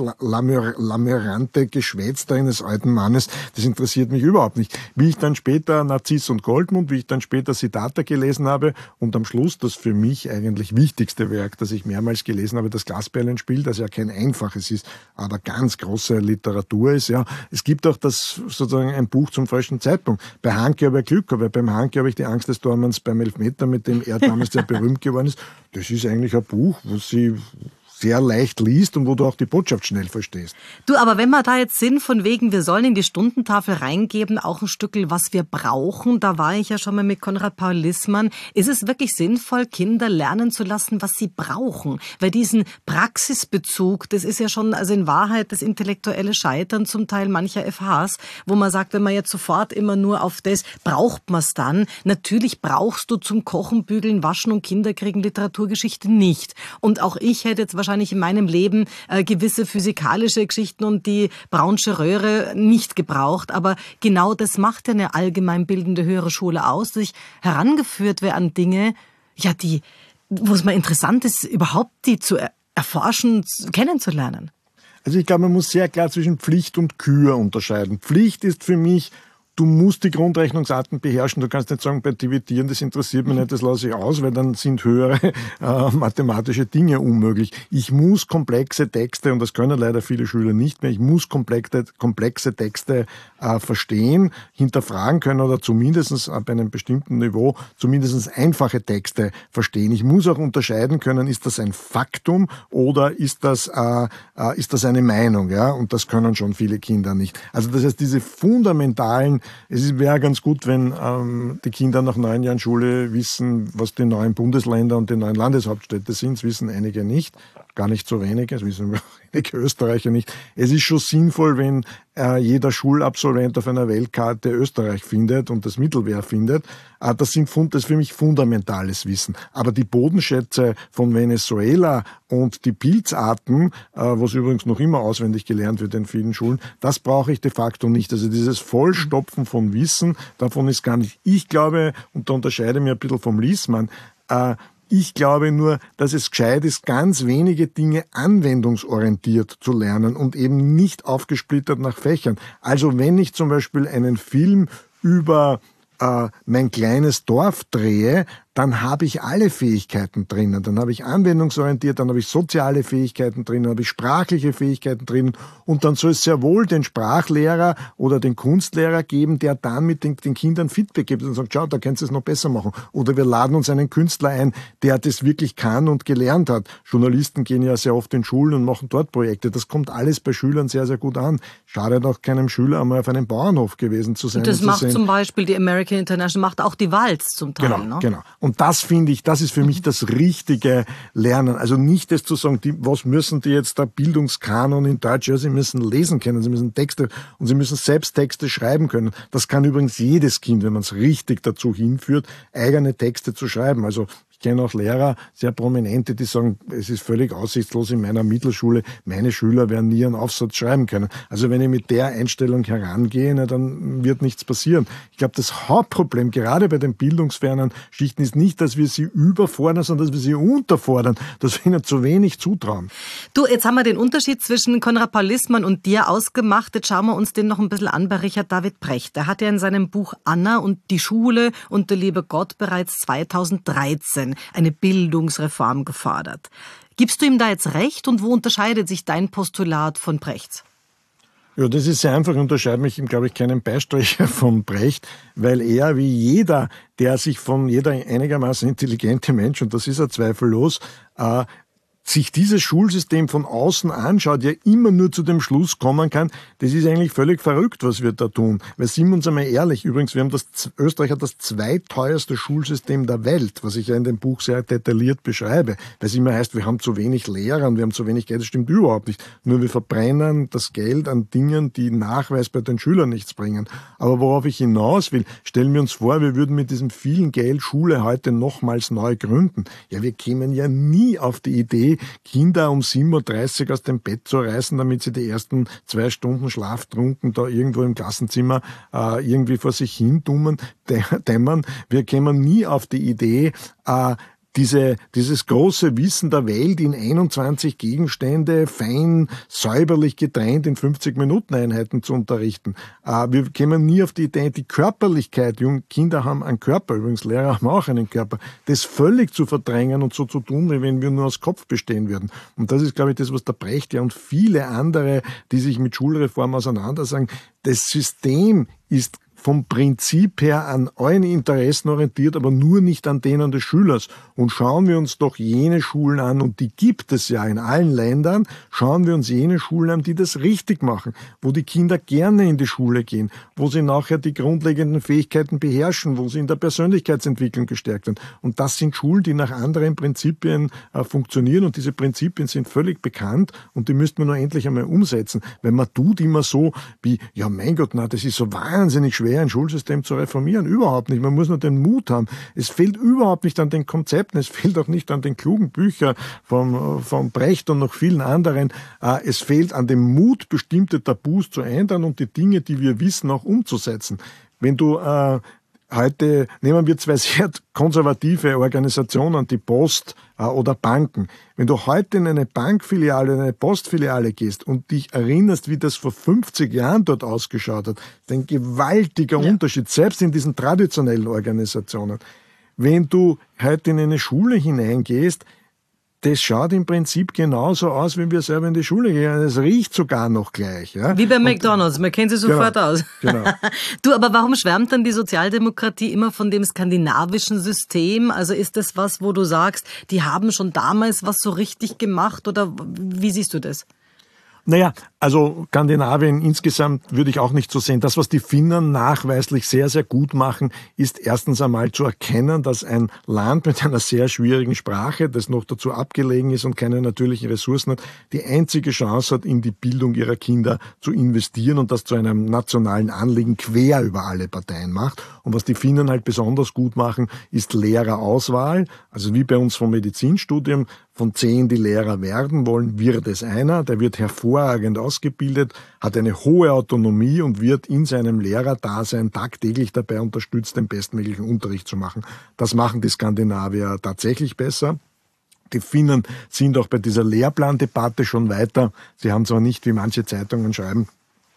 B: lamörante Geschwätz da eines alten Mannes? Das interessiert mich überhaupt nicht. Wie ich dann später Narziss und Goldmund, wie ich dann später Siddhartha gelesen habe und am Schluss das für mich eigentlich wichtigste Werk, das ich mehrmals gelesen habe, das Glasperlenspiel, das ja kein einfaches ist, aber ganz groß große Literatur ist. Ja, es gibt auch das sozusagen ein Buch zum falschen Zeitpunkt. Bei Hanke habe ich Glück, aber beim Hanke habe ich die Angst des Tormanns beim Elfmeter, mit dem er damals sehr berühmt geworden ist. Das ist eigentlich ein Buch, wo sie sehr leicht liest und wo du auch die Botschaft schnell verstehst.
A: Du, aber wenn wir da jetzt sind, von wegen, wir sollen in die Stundentafel reingeben, auch ein Stückel, was wir brauchen, da war ich ja schon mal mit Konrad Paul Lissmann, ist es wirklich sinnvoll, Kinder lernen zu lassen, was sie brauchen? Weil diesen Praxisbezug, das ist ja schon, also in Wahrheit das intellektuelle Scheitern zum Teil mancher F Hs, wo man sagt, wenn man jetzt sofort immer nur auf das, braucht man es dann? Natürlich brauchst du zum Kochen, Bügeln, Waschen und Kinderkriegen Literaturgeschichte nicht. Und auch ich hätte jetzt wahrscheinlich wahrscheinlich in meinem Leben äh, gewisse physikalische Geschichten und die Braunsche Röhre nicht gebraucht. Aber genau das macht ja eine allgemeinbildende höhere Schule aus, dass ich herangeführt werde an Dinge, ja, die, wo es mal interessant ist, überhaupt die zu er- erforschen, zu, kennenzulernen.
B: Also ich glaube, man muss sehr klar zwischen Pflicht und Kür unterscheiden. Pflicht ist für mich, du musst die Grundrechnungsarten beherrschen. Du kannst nicht sagen, bei Dividieren, das interessiert mich nicht, das lasse ich aus, weil dann sind höhere äh, mathematische Dinge unmöglich. Ich muss komplexe Texte, und das können leider viele Schüler nicht mehr, ich muss komplexe, komplexe Texte äh, verstehen, hinterfragen können oder zumindest ab einem bestimmten Niveau zumindest einfache Texte verstehen. Ich muss auch unterscheiden können, ist das ein Faktum oder ist das, äh, äh, ist das eine Meinung? Ja? Und das können schon viele Kinder nicht. Also das heißt, diese fundamentalen Es wäre ganz gut, wenn ähm, die Kinder nach neun Jahren Schule wissen, was die neuen Bundesländer und die neuen Landeshauptstädte sind. Das wissen einige nicht, gar nicht so wenige, das wissen einige Österreicher nicht. Es ist schon sinnvoll, wenn äh, jeder Schulabsolvent auf einer Weltkarte Österreich findet und das Mittelmeer findet. Äh, das, sind, das ist für mich fundamentales Wissen. Aber die Bodenschätze von Venezuela und die Pilzarten, äh, was übrigens noch immer auswendig gelernt wird in vielen Schulen, das brauche ich de facto nicht. Also dieses Vollstopfen von Wissen, davon ist gar nicht. Ich glaube, und da unterscheide ich mich ein bisschen vom Liesmann, äh, ich glaube nur, dass es gescheit ist, ganz wenige Dinge anwendungsorientiert zu lernen und eben nicht aufgesplittert nach Fächern. Also wenn ich zum Beispiel einen Film über äh, mein kleines Dorf drehe, dann habe ich alle Fähigkeiten drinnen. Dann habe ich anwendungsorientiert, dann habe ich soziale Fähigkeiten drinnen, dann habe ich sprachliche Fähigkeiten drinnen. Und dann soll es sehr wohl den Sprachlehrer oder den Kunstlehrer geben, der dann mit den, den Kindern Feedback gibt und sagt, schau, da kannst du es noch besser machen. Oder wir laden uns einen Künstler ein, der das wirklich kann und gelernt hat. Journalisten gehen ja sehr oft in Schulen und machen dort Projekte. Das kommt alles bei Schülern sehr, sehr gut an. Schadet auch keinem Schüler, einmal auf einem Bauernhof gewesen zu sein.
A: Und das
B: und
A: macht
B: zu
A: zum Beispiel die American International, macht auch die Walz zum Teil.
B: Genau,
A: ne?
B: genau. Und das finde ich, das ist für mich das richtige Lernen. Also nicht das zu sagen, die, was müssen die jetzt da Bildungskanon in Deutsch? Ja, sie müssen lesen können, sie müssen Texte und sie müssen selbst Texte schreiben können. Das kann übrigens jedes Kind, wenn man es richtig dazu hinführt, eigene Texte zu schreiben. Also ich kenne auch Lehrer, sehr prominente, die sagen, es ist völlig aussichtslos in meiner Mittelschule, meine Schüler werden nie einen Aufsatz schreiben können. Also wenn ich mit der Einstellung herangehe, na, dann wird nichts passieren. Ich glaube, das Hauptproblem, gerade bei den bildungsfernen Schichten, ist nicht, dass wir sie überfordern, sondern dass wir sie unterfordern, dass wir ihnen zu wenig zutrauen.
A: Du, jetzt haben wir den Unterschied zwischen Konrad Paul Lissmann und dir ausgemacht. Jetzt schauen wir uns den noch ein bisschen an bei Richard David Precht. Der hat ja in seinem Buch Anna und die Schule und der liebe Gott bereits zweitausenddreizehn eine Bildungsreform gefordert. Gibst du ihm da jetzt recht und wo unterscheidet sich dein Postulat von Brechts?
B: Ja, das ist sehr einfach. Ich unterscheide mich, glaube ich, keinen Beistrich von Brecht, weil er wie jeder, der sich von jeder einigermaßen intelligente Mensch, und das ist er zweifellos, äh, sich dieses Schulsystem von außen anschaut, ja immer nur zu dem Schluss kommen kann, das ist eigentlich völlig verrückt, was wir da tun. Weil sind wir uns einmal ehrlich, übrigens, wir haben das, Österreich hat das zweiteuerste Schulsystem der Welt, was ich ja in dem Buch sehr detailliert beschreibe. Weil es immer heißt, wir haben zu wenig Lehrer und wir haben zu wenig Geld, das stimmt überhaupt nicht. Nur wir verbrennen das Geld an Dingen, die Nachweis bei den Schülern nichts bringen. Aber worauf ich hinaus will, stellen wir uns vor, wir würden mit diesem vielen Geld Schule heute nochmals neu gründen. Ja, wir kämen ja nie auf die Idee, Kinder um sieben Uhr dreißig aus dem Bett zu reißen, damit sie die ersten zwei Stunden schlaftrunken da irgendwo im Klassenzimmer äh, irgendwie vor sich hin dummen, dämmern. Wir kämen nie auf die Idee, äh, diese, dieses große Wissen der Welt in einundzwanzig Gegenstände fein, säuberlich getrennt in fünfzig-Minuten-Einheiten zu unterrichten. Äh, wir kämen nie auf die Idee, die Körperlichkeit, junge Kinder haben einen Körper, übrigens Lehrer haben auch einen Körper, das völlig zu verdrängen und so zu tun, wie wenn wir nur aus Kopf bestehen würden. Und das ist, glaube ich, das, was der Brecht ja und viele andere, die sich mit Schulreform auseinandersetzen, das System ist vom Prinzip her an allen Interessen orientiert, aber nur nicht an denen des Schülers. Und schauen wir uns doch jene Schulen an, und die gibt es ja in allen Ländern, schauen wir uns jene Schulen an, die das richtig machen, wo die Kinder gerne in die Schule gehen, wo sie nachher die grundlegenden Fähigkeiten beherrschen, wo sie in der Persönlichkeitsentwicklung gestärkt werden. Und das sind Schulen, die nach anderen Prinzipien äh, funktionieren, und diese Prinzipien sind völlig bekannt und die müsste man nur endlich einmal umsetzen. Weil man tut immer so wie, ja mein Gott, na, das ist so wahnsinnig schwer, ein Schulsystem zu reformieren. Überhaupt nicht. Man muss nur den Mut haben. Es fehlt überhaupt nicht an den Konzepten. Es fehlt auch nicht an den klugen Büchern von, von Brecht und noch vielen anderen. Es fehlt an dem Mut, bestimmte Tabus zu ändern und die Dinge, die wir wissen, auch umzusetzen. Wenn du äh, heute, nehmen wir zwei sehr konservative Organisationen, die Post äh, oder Banken. Wenn du heute in eine Bankfiliale, in eine Postfiliale gehst und dich erinnerst, wie das vor fünfzig Jahren dort ausgeschaut hat, ist ein gewaltiger ja. Unterschied, selbst in diesen traditionellen Organisationen. Wenn du heute in eine Schule hineingehst, das schaut im Prinzip genauso aus, wie wir selber in die Schule gehen. Es riecht sogar noch gleich. Ja?
A: Wie bei McDonald's, man kennt sie sofort
B: genau,
A: aus.
B: Genau.
A: Du, aber warum schwärmt dann die Sozialdemokratie immer von dem skandinavischen System? Also ist das was, wo du sagst, die haben schon damals was so richtig gemacht, oder wie siehst du das?
B: Naja, also Skandinavien insgesamt würde ich auch nicht so sehen. Das, was die Finnen nachweislich sehr, sehr gut machen, ist erstens einmal zu erkennen, dass ein Land mit einer sehr schwierigen Sprache, das noch dazu abgelegen ist und keine natürlichen Ressourcen hat, die einzige Chance hat, in die Bildung ihrer Kinder zu investieren und das zu einem nationalen Anliegen quer über alle Parteien macht. Und was die Finnen halt besonders gut machen, ist Lehrerauswahl. Also wie bei uns vom Medizinstudium. Von zehn, die Lehrer werden wollen, wird es einer, der wird hervorragend ausgebildet, hat eine hohe Autonomie und wird in seinem Lehrerdasein tagtäglich dabei unterstützt, den bestmöglichen Unterricht zu machen. Das machen die Skandinavier tatsächlich besser. Die Finnen sind auch bei dieser Lehrplandebatte schon weiter. Sie haben zwar nicht, wie manche Zeitungen schreiben,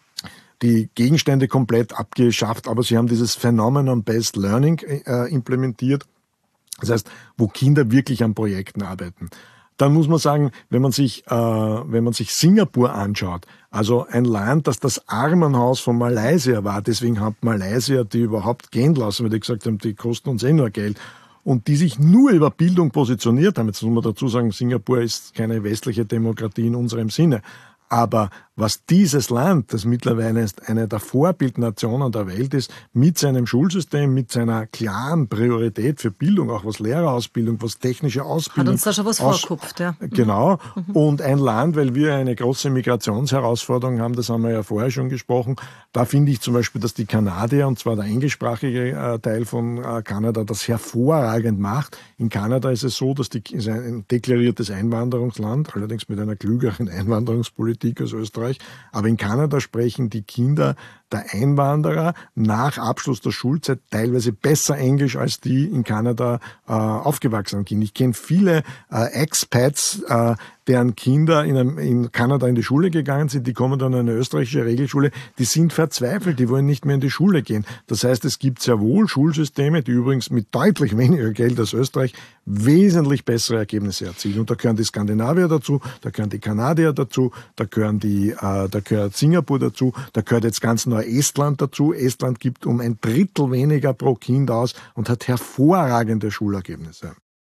B: die Gegenstände komplett abgeschafft, aber sie haben dieses Phenomenon-Based Learning äh, implementiert. Das heißt, wo Kinder wirklich an Projekten arbeiten. Dann muss man sagen, wenn man sich, äh, wenn man sich Singapur anschaut, also ein Land, das das Armenhaus von Malaysia war, deswegen hat Malaysia die überhaupt gehen lassen, weil die gesagt haben, die kosten uns eh nur Geld. Und die sich nur über Bildung positioniert haben. Jetzt muss man dazu sagen, Singapur ist keine westliche Demokratie in unserem Sinne. Aber was dieses Land, das mittlerweile eine der Vorbildnationen der Welt ist, mit seinem Schulsystem, mit seiner klaren Priorität für Bildung, auch was Lehrerausbildung, was technische Ausbildung.
A: Hat uns da schon was aus, vorkupft, ja.
B: Genau. Mhm. Und ein Land, weil wir eine große Migrationsherausforderung haben, das haben wir ja vorher schon gesprochen, da finde ich zum Beispiel, dass die Kanadier, und zwar der englischsprachige äh, Teil von äh, Kanada, das hervorragend macht. In Kanada ist es so, dass die ist ein deklariertes Einwanderungsland, allerdings mit einer klügeren Einwanderungspolitik als Österreich. Aber in Kanada sprechen die Kinder der Einwanderer nach Abschluss der Schulzeit teilweise besser Englisch als die in Kanada äh, aufgewachsenen Kinder. Ich kenne viele äh, Expats, äh, deren Kinder in, einem, in Kanada in die Schule gegangen sind, die kommen dann in eine österreichische Regelschule, die sind verzweifelt, die wollen nicht mehr in die Schule gehen. Das heißt, es gibt sehr wohl Schulsysteme, die übrigens mit deutlich weniger Geld als Österreich wesentlich bessere Ergebnisse erzielen. Und da gehören die Skandinavier dazu, da gehören die Kanadier dazu, da gehören die, äh, da gehört Singapur dazu, da gehört jetzt ganz neu Estland dazu. Estland gibt um ein Drittel weniger pro Kind aus und hat hervorragende Schulergebnisse.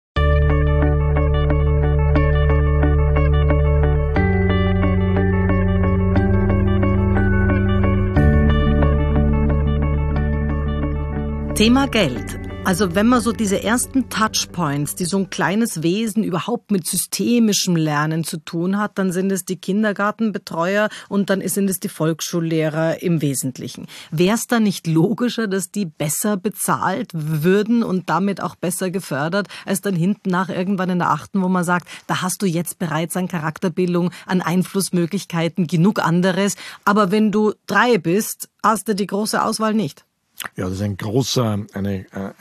A: Thema Geld. Also wenn man so diese ersten Touchpoints, die so ein kleines Wesen überhaupt mit systemischem Lernen zu tun hat, dann sind es die Kindergartenbetreuer und dann sind es die Volksschullehrer im Wesentlichen. Wäre es da nicht logischer, dass die besser bezahlt würden und damit auch besser gefördert, als dann hinten nach irgendwann in der achten, wo man sagt, da hast du jetzt bereits an Charakterbildung, an Einflussmöglichkeiten, genug anderes. Aber wenn du drei bist, hast du die große Auswahl nicht.
B: Ja, das ist ein großer, eine, ein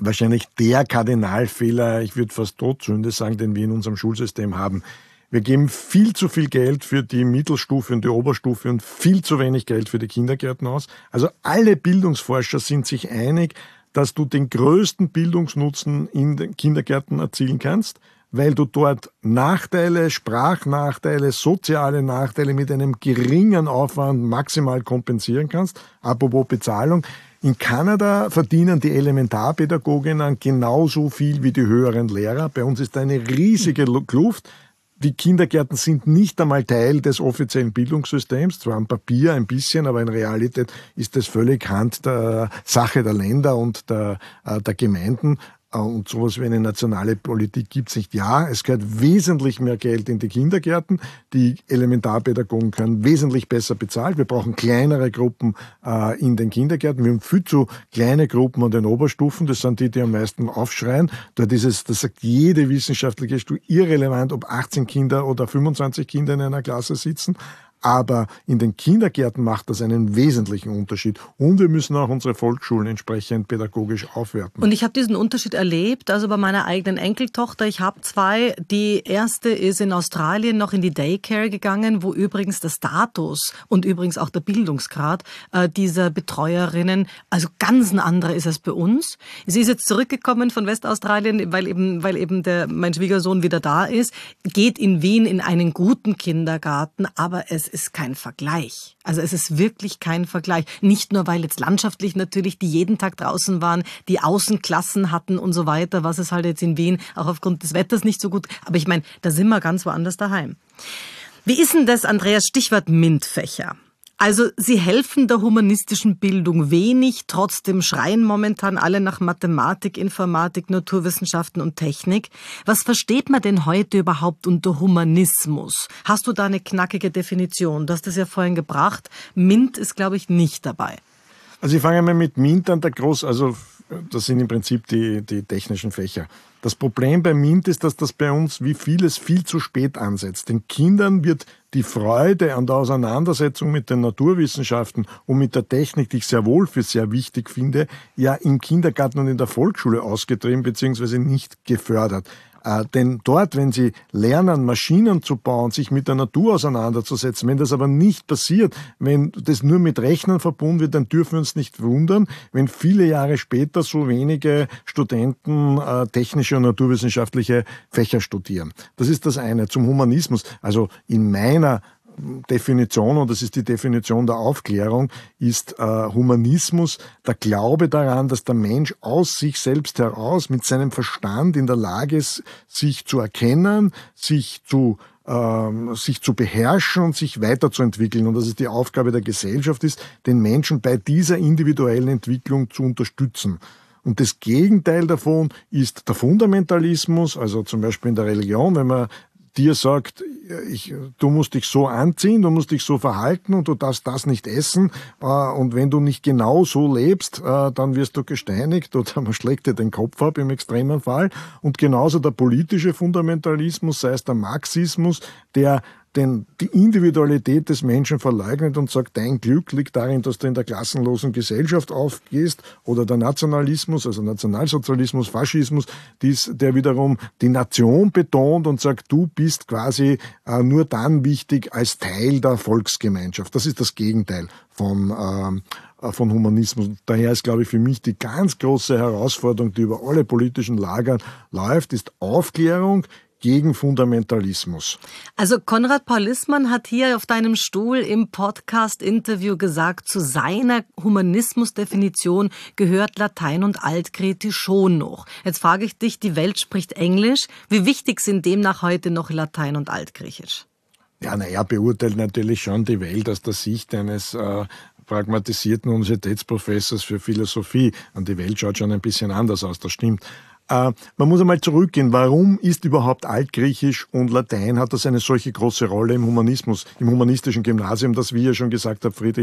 B: wahrscheinlich der Kardinalfehler, ich würde fast Todsünde sagen, den wir in unserem Schulsystem haben. Wir geben viel zu viel Geld für die Mittelstufe und die Oberstufe und viel zu wenig Geld für die Kindergärten aus. Also alle Bildungsforscher sind sich einig, dass du den größten Bildungsnutzen in den Kindergärten erzielen kannst, weil du dort Nachteile, Sprachnachteile, soziale Nachteile mit einem geringen Aufwand maximal kompensieren kannst. Apropos Bezahlung. In Kanada verdienen die Elementarpädagoginnen genauso viel wie die höheren Lehrer. Bei uns ist eine riesige Kluft. Die Kindergärten sind nicht einmal Teil des offiziellen Bildungssystems, zwar am Papier ein bisschen, aber in Realität ist das völlig Hand der Sache der Länder und der, der Gemeinden. Und sowas wie eine nationale Politik gibt's nicht. Ja, es gehört wesentlich mehr Geld in die Kindergärten. Die Elementarpädagogen können wesentlich besser bezahlt. Wir brauchen kleinere Gruppen äh, in den Kindergärten. Wir haben viel zu kleine Gruppen an den Oberstufen. Das sind die, die am meisten aufschreien. Dort ist es, das sagt jede wissenschaftliche Studie, irrelevant, ob achtzehn Kinder oder fünfundzwanzig Kinder in einer Klasse sitzen. Aber in den Kindergärten macht das einen wesentlichen Unterschied. Und wir müssen auch unsere Volksschulen entsprechend pädagogisch aufwerten.
A: Und ich habe diesen Unterschied erlebt, also bei meiner eigenen Enkeltochter. Ich habe zwei. Die erste ist in Australien noch in die Daycare gegangen, wo übrigens der Status und übrigens auch der Bildungsgrad äh, dieser Betreuerinnen also ganz ein anderer ist als bei uns. Sie ist jetzt zurückgekommen von Westaustralien, weil eben, weil eben der, mein Schwiegersohn wieder da ist, geht in Wien in einen guten Kindergarten, aber es ist kein Vergleich. Also es ist wirklich kein Vergleich. Nicht nur, weil jetzt landschaftlich natürlich die jeden Tag draußen waren, die Außenklassen hatten und so weiter, was es halt jetzt in Wien auch aufgrund des Wetters nicht so gut. Aber ich meine, da sind wir ganz woanders daheim. Wie ist denn das, Andreas, Stichwort MINT-Fächer? Also sie helfen der humanistischen Bildung wenig, trotzdem schreien momentan alle nach Mathematik, Informatik, Naturwissenschaften und Technik. Was versteht man denn heute überhaupt unter Humanismus? Hast du da eine knackige Definition? Du hast das ja vorhin gebracht. MINT ist, glaube ich, nicht dabei.
B: Also ich fange einmal mit MINT an, der Groß, also das sind im Prinzip die, die technischen Fächer. Das Problem bei MINT ist, dass das bei uns wie vieles viel zu spät ansetzt. Den Kindern wird die Freude an der Auseinandersetzung mit den Naturwissenschaften und mit der Technik, die ich sehr wohl für sehr wichtig finde, ja im Kindergarten und in der Volksschule ausgetrieben bzw. nicht gefördert. Äh, denn dort, wenn sie lernen, Maschinen zu bauen, sich mit der Natur auseinanderzusetzen, wenn das aber nicht passiert, wenn das nur mit Rechnen verbunden wird, dann dürfen wir uns nicht wundern, wenn viele Jahre später so wenige Studenten äh, technische und naturwissenschaftliche Fächer studieren. Das ist das eine. Zum Humanismus, also in meiner Definition, und das ist die Definition der Aufklärung, ist äh, Humanismus der Glaube daran, dass der Mensch aus sich selbst heraus mit seinem Verstand in der Lage ist, sich zu erkennen, sich zu ähm, sich zu beherrschen und sich weiterzuentwickeln. Und dass es die Aufgabe der Gesellschaft ist, den Menschen bei dieser individuellen Entwicklung zu unterstützen. Und das Gegenteil davon ist der Fundamentalismus, also zum Beispiel in der Religion, wenn man dir sagt, ich, du musst dich so anziehen, du musst dich so verhalten und du darfst das nicht essen. Äh, und wenn du nicht genau so lebst, äh, dann wirst du gesteinigt oder man schlägt dir den Kopf ab im extremen Fall. Und genauso der politische Fundamentalismus, sei es der Marxismus, der denn die Individualität des Menschen verleugnet und sagt, dein Glück liegt darin, dass du in der klassenlosen Gesellschaft aufgehst, oder der Nationalismus, also Nationalsozialismus, Faschismus, dies, der wiederum die Nation betont und sagt, du bist quasi äh, nur dann wichtig als Teil der Volksgemeinschaft. Das ist das Gegenteil von äh, von Humanismus. Daher ist, glaube ich, für mich die ganz große Herausforderung, die über alle politischen Lagern läuft, ist Aufklärung gegen Fundamentalismus.
A: Also Konrad Paul Lissmann hat hier auf deinem Stuhl im Podcast-Interview gesagt, zu seiner Humanismusdefinition gehört Latein und Altgriechisch schon noch. Jetzt frage ich dich, die Welt spricht Englisch. Wie wichtig sind demnach heute noch Latein und Altgriechisch?
B: Ja, na, er beurteilt natürlich schon die Welt aus der Sicht eines äh, pragmatisierten Universitätsprofessors für Philosophie. Und die Welt schaut schon ein bisschen anders aus, das stimmt. Äh, man muss einmal zurückgehen. Warum ist überhaupt Altgriechisch und Latein, hat das eine solche große Rolle im Humanismus, im humanistischen Gymnasium, das, wie ihr schon gesagt habt, Friedrich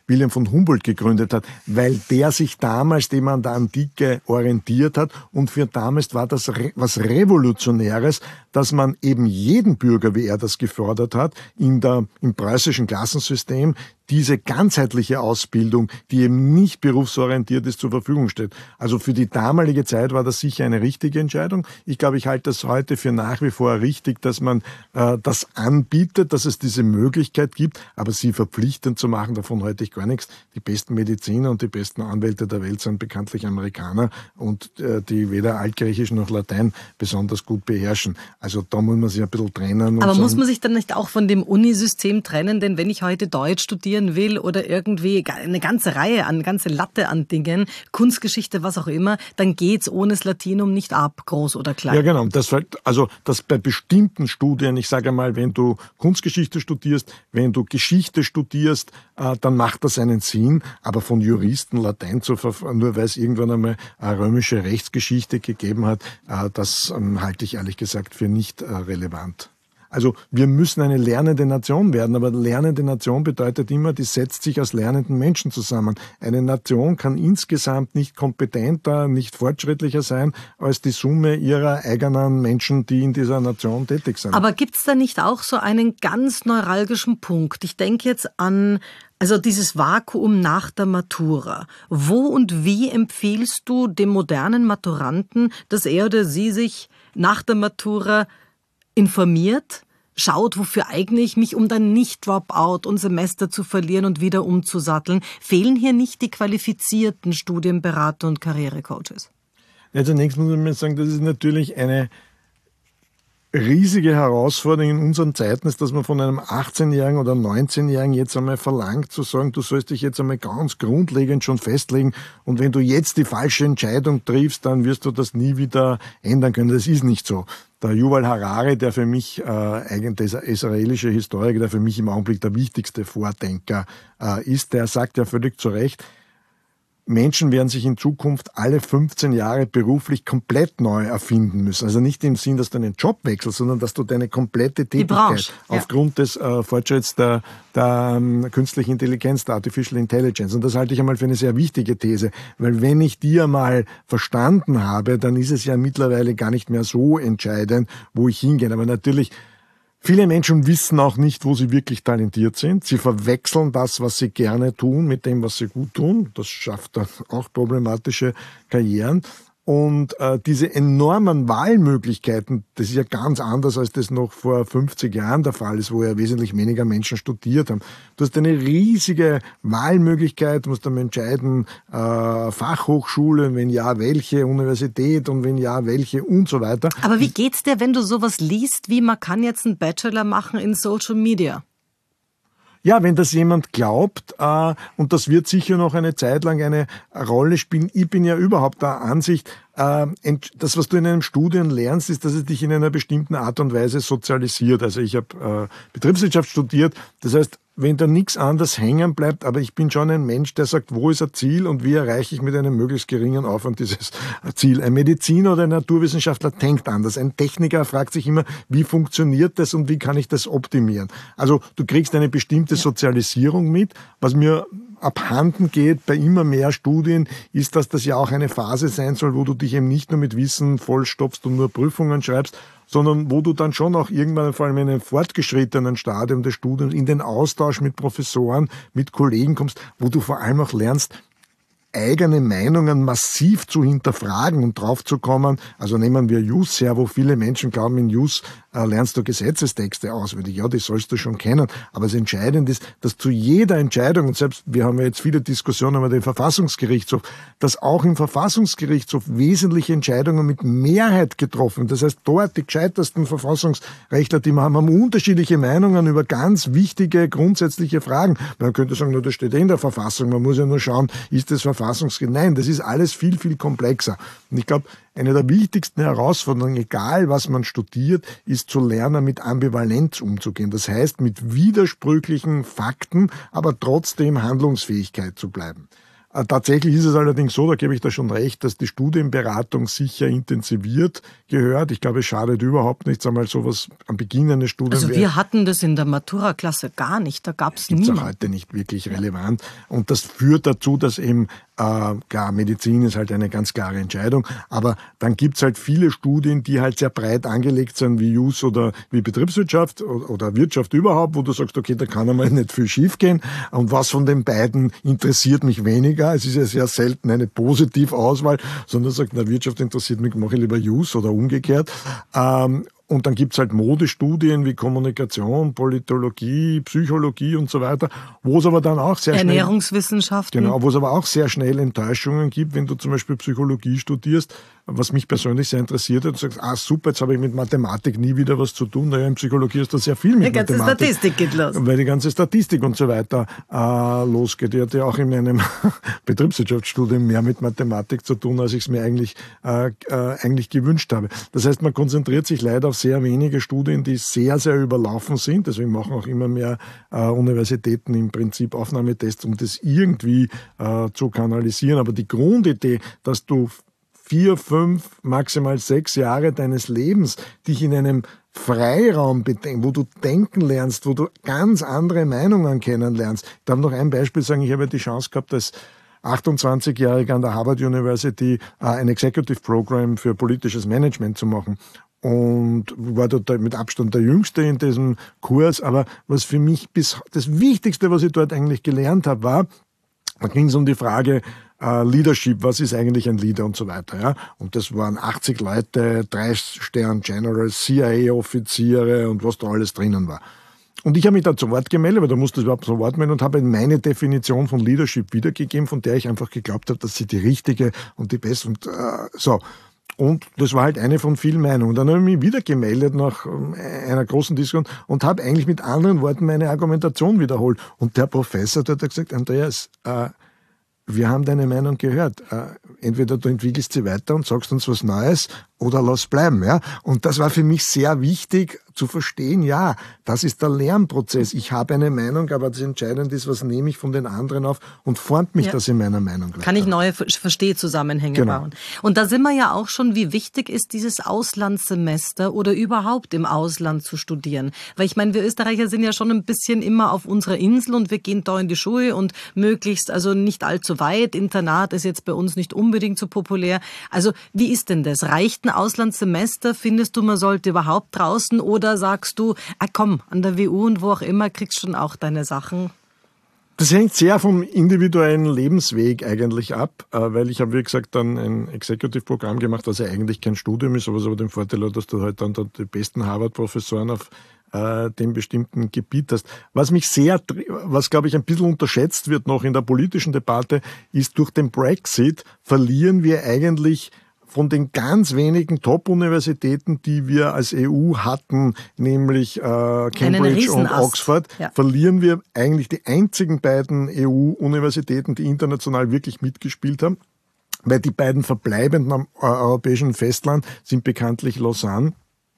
B: Wilhelm von Humboldt gegründet hat, weil der sich damals dem an der Antike orientiert hat und für damals war das re- was Revolutionäres, dass man eben jeden Bürger, wie er das gefordert hat, in der, im preußischen Klassensystem diese ganzheitliche Ausbildung, die eben nicht berufsorientiert ist, zur Verfügung steht. Also für die damalige Zeit war das sicher eine richtige Entscheidung. Ich glaube, ich halte das heute für nach wie vor richtig, dass man äh, das anbietet, dass es diese Möglichkeit gibt, aber sie verpflichtend zu machen, davon halte ich gar nichts. Die besten Mediziner und die besten Anwälte der Welt sind bekanntlich Amerikaner und äh, die weder Altgriechisch noch Latein besonders gut beherrschen. Also da muss man sich ein bisschen trennen.
A: Aber
B: und
A: muss
B: sagen,
A: man sich dann nicht auch von dem Unisystem trennen? Denn wenn ich heute Deutsch studiere, will oder irgendwie eine ganze Reihe an, eine ganze Latte an Dingen, Kunstgeschichte, was auch immer, dann geht's ohne das Latinum nicht ab, groß oder klein.
B: Ja, genau. Das, also, das bei bestimmten Studien, ich sage einmal, wenn du Kunstgeschichte studierst, wenn du Geschichte studierst, äh, dann macht das einen Sinn, aber von Juristen Latein zu verfahren, nur weil es irgendwann einmal eine römische Rechtsgeschichte gegeben hat, äh, das ähm, halte ich ehrlich gesagt für nicht äh, relevant. Also wir müssen eine lernende Nation werden, aber lernende Nation bedeutet immer, die setzt sich aus lernenden Menschen zusammen. Eine Nation kann insgesamt nicht kompetenter, nicht fortschrittlicher sein als die Summe ihrer eigenen Menschen, die in dieser Nation tätig sind.
A: Aber gibt's da nicht auch so einen ganz neuralgischen Punkt? Ich denke jetzt an Also dieses Vakuum nach der Matura. Wo und wie empfiehlst du dem modernen Maturanten, dass er oder sie sich nach der Matura informiert, schaut, wofür eigne ich mich, um dann nicht Dropout und Semester zu verlieren und wieder umzusatteln? Fehlen hier nicht die qualifizierten Studienberater und Karrierecoaches?
B: Ja, zunächst muss man sagen, das ist natürlich eine riesige Herausforderung in unseren Zeiten ist, dass man von einem achtzehnjährigen oder neunzehnjährigen jetzt einmal verlangt zu sagen, du sollst dich jetzt einmal ganz grundlegend schon festlegen und wenn du jetzt die falsche Entscheidung triffst, dann wirst du das nie wieder ändern können. Das ist nicht so. Der Yuval Harari, der für mich äh, eigentlich der israelische Historiker, der für mich im Augenblick der wichtigste Vordenker äh, ist, der sagt ja völlig zu Recht, Menschen werden sich in Zukunft alle fünfzehn Jahre beruflich komplett neu erfinden müssen. Also nicht im Sinn, dass du einen Job wechselst, sondern dass du deine komplette Tätigkeit
A: Branche, ja.
B: aufgrund des äh, Fortschritts der, der ähm, künstlichen Intelligenz, der Artificial Intelligence. Und das halte ich einmal für eine sehr wichtige These. Weil wenn ich die einmal verstanden habe, dann ist es ja mittlerweile gar nicht mehr so entscheidend, wo ich hingehe. Aber natürlich, viele Menschen wissen auch nicht, wo sie wirklich talentiert sind. Sie verwechseln das, was sie gerne tun, mit dem, was sie gut tun. Das schafft dann auch problematische Karrieren. Und äh, diese enormen Wahlmöglichkeiten, das ist ja ganz anders, als das noch vor fünfzig Jahren der Fall ist, wo ja wesentlich weniger Menschen studiert haben. Du hast eine riesige Wahlmöglichkeit, du musst dann entscheiden, äh, Fachhochschule, wenn ja, welche, Universität und wenn ja, welche und so weiter.
A: Aber wie geht's dir, wenn du sowas liest, wie man kann jetzt einen Bachelor machen in Social Media?
B: Ja, wenn das jemand glaubt, äh, und das wird sicher noch eine Zeit lang eine Rolle spielen. Ich bin ja überhaupt der Ansicht, äh, das, was du in einem Studium lernst, ist, dass es dich in einer bestimmten Art und Weise sozialisiert. Also ich habe äh, Betriebswirtschaft studiert, das heißt, wenn da nichts anderes hängen bleibt, aber ich bin schon ein Mensch, der sagt, wo ist ein Ziel und wie erreiche ich mit einem möglichst geringen Aufwand dieses Ziel. Ein Mediziner oder ein Naturwissenschaftler denkt anders. Ein Techniker fragt sich immer, wie funktioniert das und wie kann ich das optimieren? Also du kriegst eine bestimmte Sozialisierung mit. Was mir abhanden geht bei immer mehr Studien, ist, dass das ja auch eine Phase sein soll, wo du dich eben nicht nur mit Wissen vollstopfst und nur Prüfungen schreibst, sondern wo du dann schon auch irgendwann, vor allem in einem fortgeschrittenen Stadium des Studiums, in den Austausch mit Professoren, mit Kollegen kommst, wo du vor allem auch lernst, eigene Meinungen massiv zu hinterfragen und drauf zu kommen. Also nehmen wir Jus her, wo viele Menschen glauben, in Jus äh, lernst du Gesetzestexte auswendig. Ja, die sollst du schon kennen. Aber das Entscheidende ist, dass zu jeder Entscheidung, und selbst wir haben ja jetzt viele Diskussionen über den Verfassungsgerichtshof, dass auch im Verfassungsgerichtshof wesentliche Entscheidungen mit Mehrheit getroffen. Das heißt, dort die gescheitersten Verfassungsrechtler, die wir haben, haben unterschiedliche Meinungen über ganz wichtige, grundsätzliche Fragen. Man könnte sagen, nur das steht eh in der Verfassung. Man muss ja nur schauen, ist das Verfassungsgesetz? Nein, das ist alles viel, viel komplexer. Und ich glaube, eine der wichtigsten Herausforderungen, egal was man studiert, ist zu lernen, mit Ambivalenz umzugehen. Das heißt, mit widersprüchlichen Fakten, aber trotzdem Handlungsfähigkeit zu bleiben. Äh, tatsächlich ist es allerdings so, da gebe ich da schon recht, dass die Studienberatung sicher intensiviert gehört. Ich glaube, es schadet überhaupt nichts, einmal sowas am Beginn eines Studiums.
A: Also wir hatten das in der Matura-Klasse gar nicht, da gab es niemanden.
B: Ist auch heute nicht wirklich relevant. Und das führt dazu, dass eben, äh, klar, Medizin ist halt eine ganz klare Entscheidung, aber dann gibt's halt viele Studien, die halt sehr breit angelegt sind, wie Jus oder wie Betriebswirtschaft oder Wirtschaft überhaupt, wo du sagst, okay, da kann einmal nicht viel schiefgehen. Und was von den beiden interessiert mich weniger? Es ist ja sehr selten eine Positivauswahl, sondern sagt, na, Wirtschaft interessiert mich, mache ich lieber Jus oder umgekehrt. Ähm, Und dann gibt's halt Modestudien wie Kommunikation, Politologie, Psychologie und so weiter, wo es aber dann auch sehr schnell...
A: Ernährungswissenschaften.
B: Genau, wo es aber auch sehr schnell Enttäuschungen gibt, wenn du zum Beispiel Psychologie studierst, was mich persönlich sehr interessiert hat. Du sagst, ah super, jetzt habe ich mit Mathematik nie wieder was zu tun. Naja, in Psychologie ist da sehr viel mit
A: die ganze
B: Mathematik.
A: Statistik geht los.
B: Weil die ganze Statistik und so weiter äh, losgeht. Die hat ja auch in meinem Betriebswirtschaftsstudium mehr mit Mathematik zu tun, als ich es mir eigentlich, äh, äh, eigentlich gewünscht habe. Das heißt, man konzentriert sich leider auf sehr wenige Studien, die sehr, sehr überlaufen sind. Deswegen machen auch immer mehr äh, Universitäten im Prinzip Aufnahmetests, um das irgendwie äh, zu kanalisieren. Aber die Grundidee, dass du vier, fünf, maximal sechs Jahre deines Lebens dich in einem Freiraum bedenken, wo du denken lernst, wo du ganz andere Meinungen kennenlernst. Ich darf noch ein Beispiel sagen. Ich habe die Chance gehabt, als achtundzwanzigjähriger an der Harvard University ein Executive Program für politisches Management zu machen. Und war dort mit Abstand der Jüngste in diesem Kurs. Aber was für mich bis das Wichtigste, was ich dort eigentlich gelernt habe, war, da ging es um die Frage, Uh, Leadership, was ist eigentlich ein Leader und so weiter. Ja? Und das waren achtzig Leute, drei Stern Generals, C I A-Offiziere und was da alles drinnen war. Und ich habe mich da zu Wort gemeldet, weil da musste ich überhaupt zu Wort melden und habe meine Definition von Leadership wiedergegeben, von der ich einfach geglaubt habe, dass sie die richtige und die beste und uh, so. Und das war halt eine von vielen Meinungen. Dann habe ich mich wieder gemeldet nach einer großen Diskussion und habe eigentlich mit anderen Worten meine Argumentation wiederholt. Und der Professor, der hat gesagt, Andreas, uh, wir haben deine Meinung gehört. Entweder du entwickelst sie weiter und sagst uns was Neues oder lass bleiben. Ja? Und das war für mich sehr wichtig zu verstehen, ja, das ist der Lernprozess. Ich habe eine Meinung, aber das Entscheidende ist, was nehme ich von den anderen auf und formt mich ja. das in meiner Meinung weiter.
A: Kann ich neue Verstehzusammenhänge
B: genau.
A: bauen. Und da sind wir ja auch schon, wie wichtig ist dieses Auslandssemester oder überhaupt im Ausland zu studieren. Weil ich meine, wir Österreicher sind ja schon ein bisschen immer auf unserer Insel und wir gehen da in die Schule und möglichst, also nicht allzu weit. Internat ist jetzt bei uns nicht unbedingt so populär. Also wie ist denn das? Reicht ein Auslandssemester? Findest du, man sollte überhaupt draußen oder sagst du, ah komm, an der W U und wo auch immer kriegst schon auch deine Sachen?
B: Das hängt sehr vom individuellen Lebensweg eigentlich ab, weil ich habe, wie gesagt, dann ein Executive-Programm gemacht, was ja eigentlich kein Studium ist, aber so den Vorteil hat, dass du halt dann die besten Harvard-Professoren auf äh, dem bestimmten Gebiet hast. Was mich sehr, was glaube ich ein bisschen unterschätzt wird noch in der politischen Debatte, ist, durch den Brexit verlieren wir eigentlich von den ganz wenigen Top-Universitäten, die wir als E U hatten, nämlich äh, Cambridge und Oxford, ja. verlieren wir eigentlich die einzigen beiden E U-Universitäten, die international wirklich mitgespielt haben. Weil die beiden verbleibenden am äh, europäischen Festland sind bekanntlich Lausanne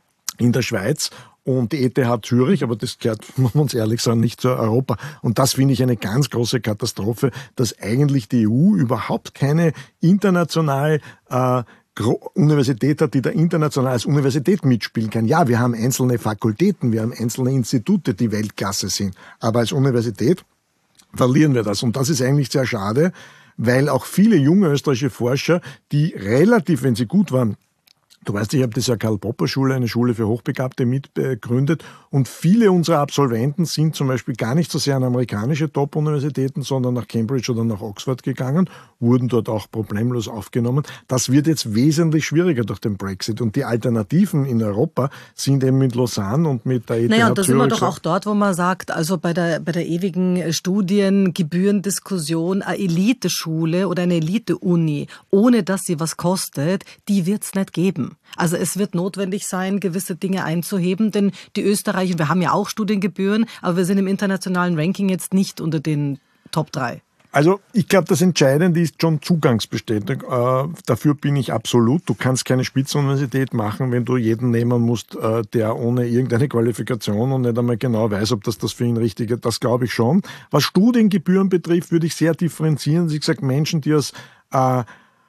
B: in der Schweiz und die E T H Zürich, aber das gehört, muss man uns ehrlich sagen, nicht zu Europa. Und das finde ich eine ganz große Katastrophe, dass eigentlich die E U überhaupt keine international äh, Universität hat, die da international als Universität mitspielen kann. Ja, wir haben einzelne Fakultäten, wir haben einzelne Institute, die Weltklasse sind. Aber als Universität verlieren wir das. Und das ist eigentlich sehr schade, weil auch viele junge österreichische Forscher, die relativ, wenn sie gut waren, du weißt, ich habe das ja Karl-Popper-Schule, eine Schule für Hochbegabte, mitgegründet. Und viele unserer Absolventen sind zum Beispiel gar nicht so sehr an amerikanische Top-Universitäten, sondern nach Cambridge oder nach Oxford gegangen, wurden dort auch problemlos aufgenommen. Das wird jetzt wesentlich schwieriger durch den Brexit. Und die Alternativen in Europa sind eben mit Lausanne und mit der E T H
A: Naja, und da sind wir
B: Zürich
A: doch auch dort, wo man sagt, also bei der, bei der ewigen Studiengebührendiskussion, eine Eliteschule oder eine Elite-Uni, ohne dass sie was kostet, die wird's nicht geben. Also es wird notwendig sein, gewisse Dinge einzuheben, denn die Österreicher, wir haben ja auch Studiengebühren, aber wir sind im internationalen Ranking jetzt nicht unter den Top drei.
B: Also ich glaube, das Entscheidende ist schon Zugangsbestätigung. Äh, dafür bin ich absolut. Du kannst keine Spitzenuniversität machen, wenn du jeden nehmen musst, äh, der ohne irgendeine Qualifikation und nicht einmal genau weiß, ob das das für ihn Richtige ist. Das glaube ich schon. Was Studiengebühren betrifft, würde ich sehr differenzieren. Ich sage, Menschen, die aus äh,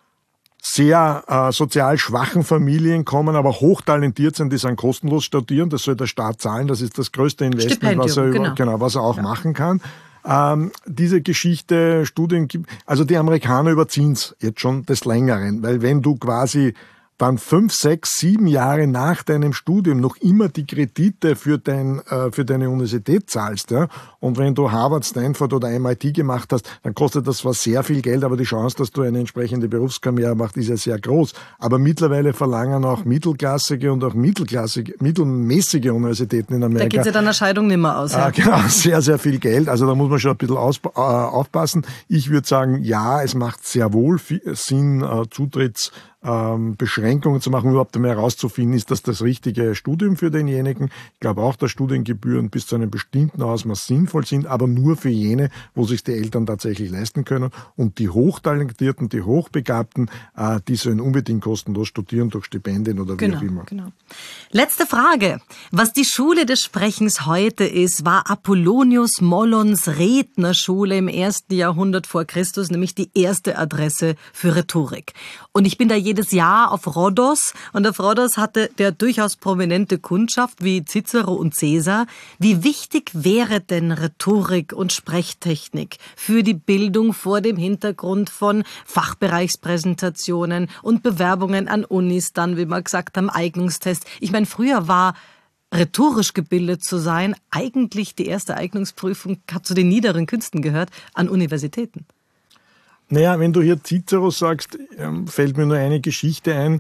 B: sehr äh, sozial schwachen Familien kommen, aber hochtalentiert sind, die sind kostenlos studieren. Das soll der Staat zahlen. Das ist das größte Investment, was er,
A: genau.
B: Genau, was er auch
A: ja.
B: machen kann. Ähm, diese Geschichte, Studien, also die Amerikaner überziehen es jetzt schon des Längeren, weil wenn du quasi dann fünf, sechs, sieben Jahre nach deinem Studium noch immer die Kredite für, dein, äh, für deine Universität zahlst, ja, und wenn du Harvard, Stanford oder M I T gemacht hast, dann kostet das zwar sehr viel Geld, aber die Chance, dass du eine entsprechende Berufskarriere machst, ist ja sehr groß. Aber mittlerweile verlangen auch mittelklassige und auch mittelklassige, mittelmäßige Universitäten in Amerika.
A: Da geht ja dann eine Scheidung nicht mehr aus. Ja.
B: Äh, genau, sehr, sehr viel Geld. Also da muss man schon ein bisschen aus, äh, aufpassen. Ich würde sagen, ja, es macht sehr wohl viel Sinn, äh, Zutritts Ähm, Beschränkungen zu machen, überhaupt einmal herauszufinden, ist das das richtige Studium für denjenigen. Ich glaube auch, dass Studiengebühren bis zu einem bestimmten Ausmaß sinnvoll sind, aber nur für jene, wo sich die Eltern tatsächlich leisten können. Und die Hochtalentierten, die Hochbegabten, äh, die sollen unbedingt kostenlos studieren durch Stipendien oder wie
A: genau,
B: auch immer.
A: Genau. Letzte Frage. Was die Schule des Sprechens heute ist, war Apollonius Mollons Rednerschule im ersten Jahrhundert vor Christus, nämlich die erste Adresse für Rhetorik. Und ich bin da jedes Jahr auf Rhodos und auf Rhodos hatte der durchaus prominente Kundschaft wie Cicero und Caesar. Wie wichtig wäre denn Rhetorik und Sprechtechnik für die Bildung vor dem Hintergrund von Fachbereichspräsentationen und Bewerbungen an Unis, dann, wie wir gesagt haben, Eignungstest? Ich meine, früher war rhetorisch gebildet zu sein eigentlich die erste Eignungsprüfung, hat zu den niederen Künsten gehört, an Universitäten.
B: Naja, wenn du hier Cicero sagst, fällt mir nur eine Geschichte ein,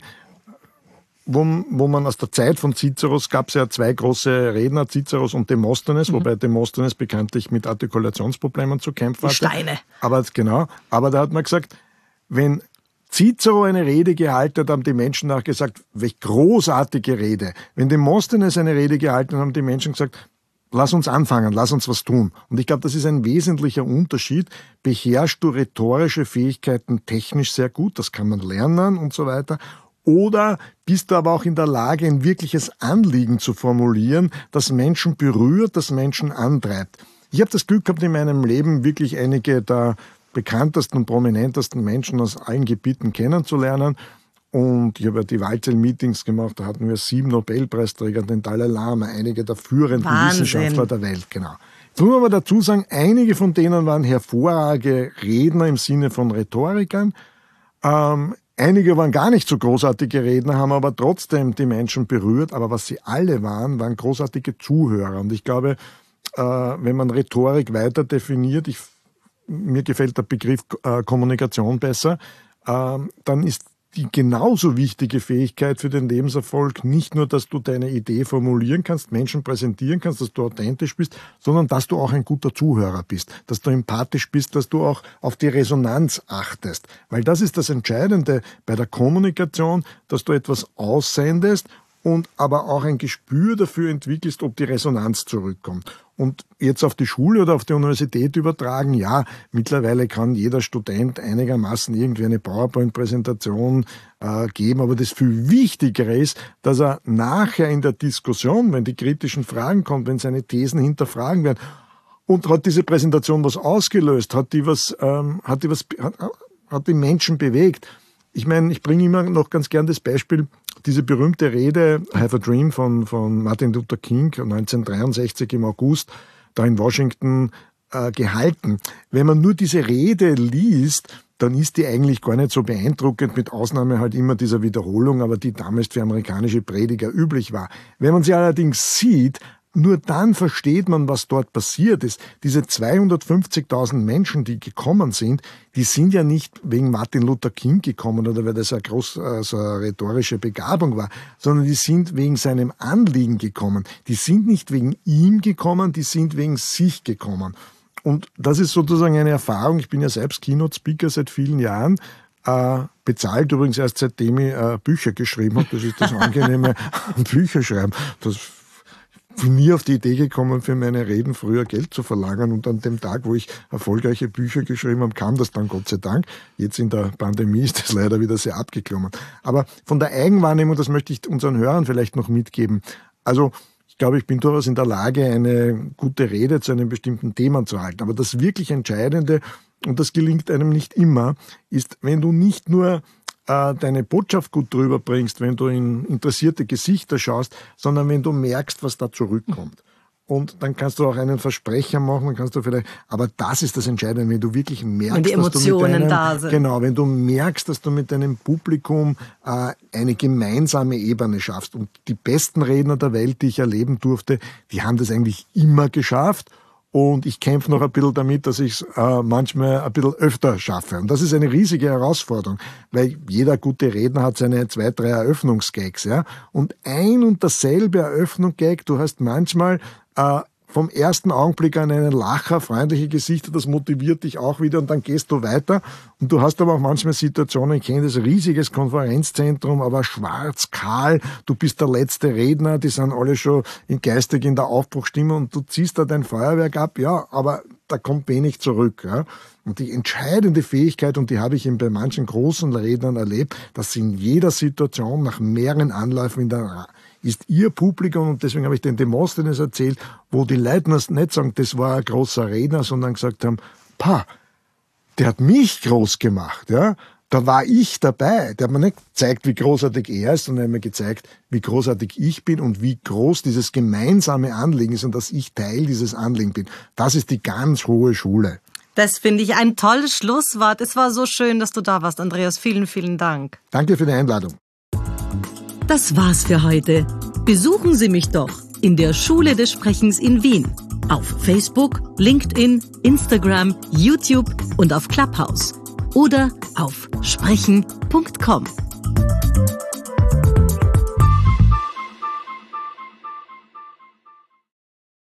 B: wo, wo man aus der Zeit von Ciceros gab es ja zwei große Redner, Ciceros und Demosthenes, mhm. wobei Demosthenes bekanntlich mit Artikulationsproblemen zu kämpfen hatte.
A: Steine.
B: Aber genau, aber da hat man gesagt, wenn Cicero eine Rede gehalten hat, haben die Menschen auch gesagt, welch großartige Rede. Wenn Demosthenes eine Rede gehalten hat, haben die Menschen gesagt, lass uns anfangen, lass uns was tun. Und ich glaube, das ist ein wesentlicher Unterschied. Beherrschst du rhetorische Fähigkeiten technisch sehr gut, das kann man lernen und so weiter. Oder bist du aber auch in der Lage, ein wirkliches Anliegen zu formulieren, das Menschen berührt, das Menschen antreibt. Ich habe das Glück gehabt, in meinem Leben wirklich einige der bekanntesten und prominentesten Menschen aus allen Gebieten kennenzulernen. Und ich habe ja die Wahlzell-Meetings gemacht, da hatten wir sieben Nobelpreisträger, den Dalai Lama, einige der führenden
A: Wahnsinn.
B: Wissenschaftler der Welt. Genau. Jetzt muss man aber dazu sagen, einige von denen waren hervorragende Redner im Sinne von Rhetorikern. Ähm, einige waren gar nicht so großartige Redner, haben aber trotzdem die Menschen berührt. Aber was sie alle waren, waren großartige Zuhörer. Und ich glaube, äh, wenn man Rhetorik weiter definiert, ich, mir gefällt der Begriff äh, Kommunikation besser, äh, dann ist die genauso wichtige Fähigkeit für den Lebenserfolg nicht nur, dass du deine Idee formulieren kannst, Menschen präsentieren kannst, dass du authentisch bist, sondern dass du auch ein guter Zuhörer bist, dass du empathisch bist, dass du auch auf die Resonanz achtest. Weil das ist das Entscheidende bei der Kommunikation, dass du etwas aussendest und aber auch ein Gespür dafür entwickelst, ob die Resonanz zurückkommt. Und jetzt auf die Schule oder auf die Universität übertragen, ja, mittlerweile kann jeder Student einigermaßen irgendwie eine PowerPoint-Präsentation äh, geben, aber das viel Wichtigere ist, dass er nachher in der Diskussion, wenn die kritischen Fragen kommen, wenn seine Thesen hinterfragen werden, und hat diese Präsentation was ausgelöst, hat die was, ähm, hat die was, hat, hat die Menschen bewegt. Ich meine, ich bringe immer noch ganz gern das Beispiel, diese berühmte Rede I Have a Dream von, von Martin Luther King neunzehnhundertdreiundsechzig im August, da in Washington äh, gehalten. Wenn man nur diese Rede liest, dann ist die eigentlich gar nicht so beeindruckend, mit Ausnahme halt immer dieser Wiederholung, aber die damals für amerikanische Prediger üblich war. Wenn man sie allerdings sieht, nur dann versteht man, was dort passiert ist. Diese zweihundertfünfzigtausend Menschen, die gekommen sind, die sind ja nicht wegen Martin Luther King gekommen oder weil das eine groß, also eine rhetorische Begabung war, sondern die sind wegen seinem Anliegen gekommen. Die sind nicht wegen ihm gekommen, die sind wegen sich gekommen. Und das ist sozusagen eine Erfahrung. Ich bin ja selbst Keynote-Speaker seit vielen Jahren. Äh, bezahlt übrigens erst seitdem ich äh, Bücher geschrieben habe. Das ist das Angenehme an Bücher schreiben. Das bin nie auf die Idee gekommen, für meine Reden früher Geld zu verlangen. Und an dem Tag, wo ich erfolgreiche Bücher geschrieben habe, kam das dann Gott sei Dank. Jetzt in der Pandemie ist das leider wieder sehr abgeklommen. Aber von der Eigenwahrnehmung, das möchte ich unseren Hörern vielleicht noch mitgeben. Also ich glaube, ich bin durchaus in der Lage, eine gute Rede zu einem bestimmten Thema zu halten. Aber das wirklich Entscheidende, und das gelingt einem nicht immer, ist, wenn du nicht nur deine Botschaft gut drüber bringst, wenn du in interessierte Gesichter schaust, sondern wenn du merkst, was da zurückkommt. Und dann kannst du auch einen Versprecher machen, dann kannst du vielleicht, aber das ist das Entscheidende, wenn du wirklich merkst,
A: wenn die Emotionen
B: dass du mit deinem,
A: da sind.
B: Genau, wenn du merkst, dass du mit deinem Publikum äh, eine gemeinsame Ebene schaffst. Und die besten Redner der Welt, die ich erleben durfte, die haben das eigentlich immer geschafft. Und ich kämpfe noch ein bisschen damit, dass ich es äh, manchmal ein bisschen öfter schaffe. Und das ist eine riesige Herausforderung, weil jeder gute Redner hat seine zwei, drei Eröffnungsgags. Ja? Und ein und dasselbe Eröffnungsgag, du hast manchmal äh, vom ersten Augenblick an einen Lacher, freundliche Gesichter, das motiviert dich auch wieder und dann gehst du weiter. Und du hast aber auch manchmal Situationen, ich kenne das, riesiges Konferenzzentrum, aber schwarz, kahl, du bist der letzte Redner, die sind alle schon in geistig in der Aufbruchstimmung und du ziehst da dein Feuerwerk ab, ja, aber da kommt wenig zurück. Ja. Und die entscheidende Fähigkeit, und die habe ich eben bei manchen großen Rednern erlebt, dass sie in jeder Situation nach mehreren Anläufen in der ist ihr Publikum, und deswegen habe ich den Demosthenes erzählt, wo die Leute nicht sagen, das war ein großer Redner, sondern gesagt haben, pa, der hat mich groß gemacht, ja. Da war ich dabei. Der hat mir nicht gezeigt, wie großartig er ist, sondern er hat mir gezeigt, wie großartig ich bin und wie groß dieses gemeinsame Anliegen ist und dass ich Teil dieses Anliegens bin. Das ist die ganz hohe Schule.
A: Das finde ich ein tolles Schlusswort. Es war so schön, dass du da warst, Andreas. Vielen, vielen Dank.
B: Danke für die Einladung.
A: Das war's für heute. Besuchen Sie mich doch in der Schule des Sprechens in Wien. Auf Facebook, LinkedIn, Instagram, YouTube und auf Clubhouse. Oder auf sprechen punkt com.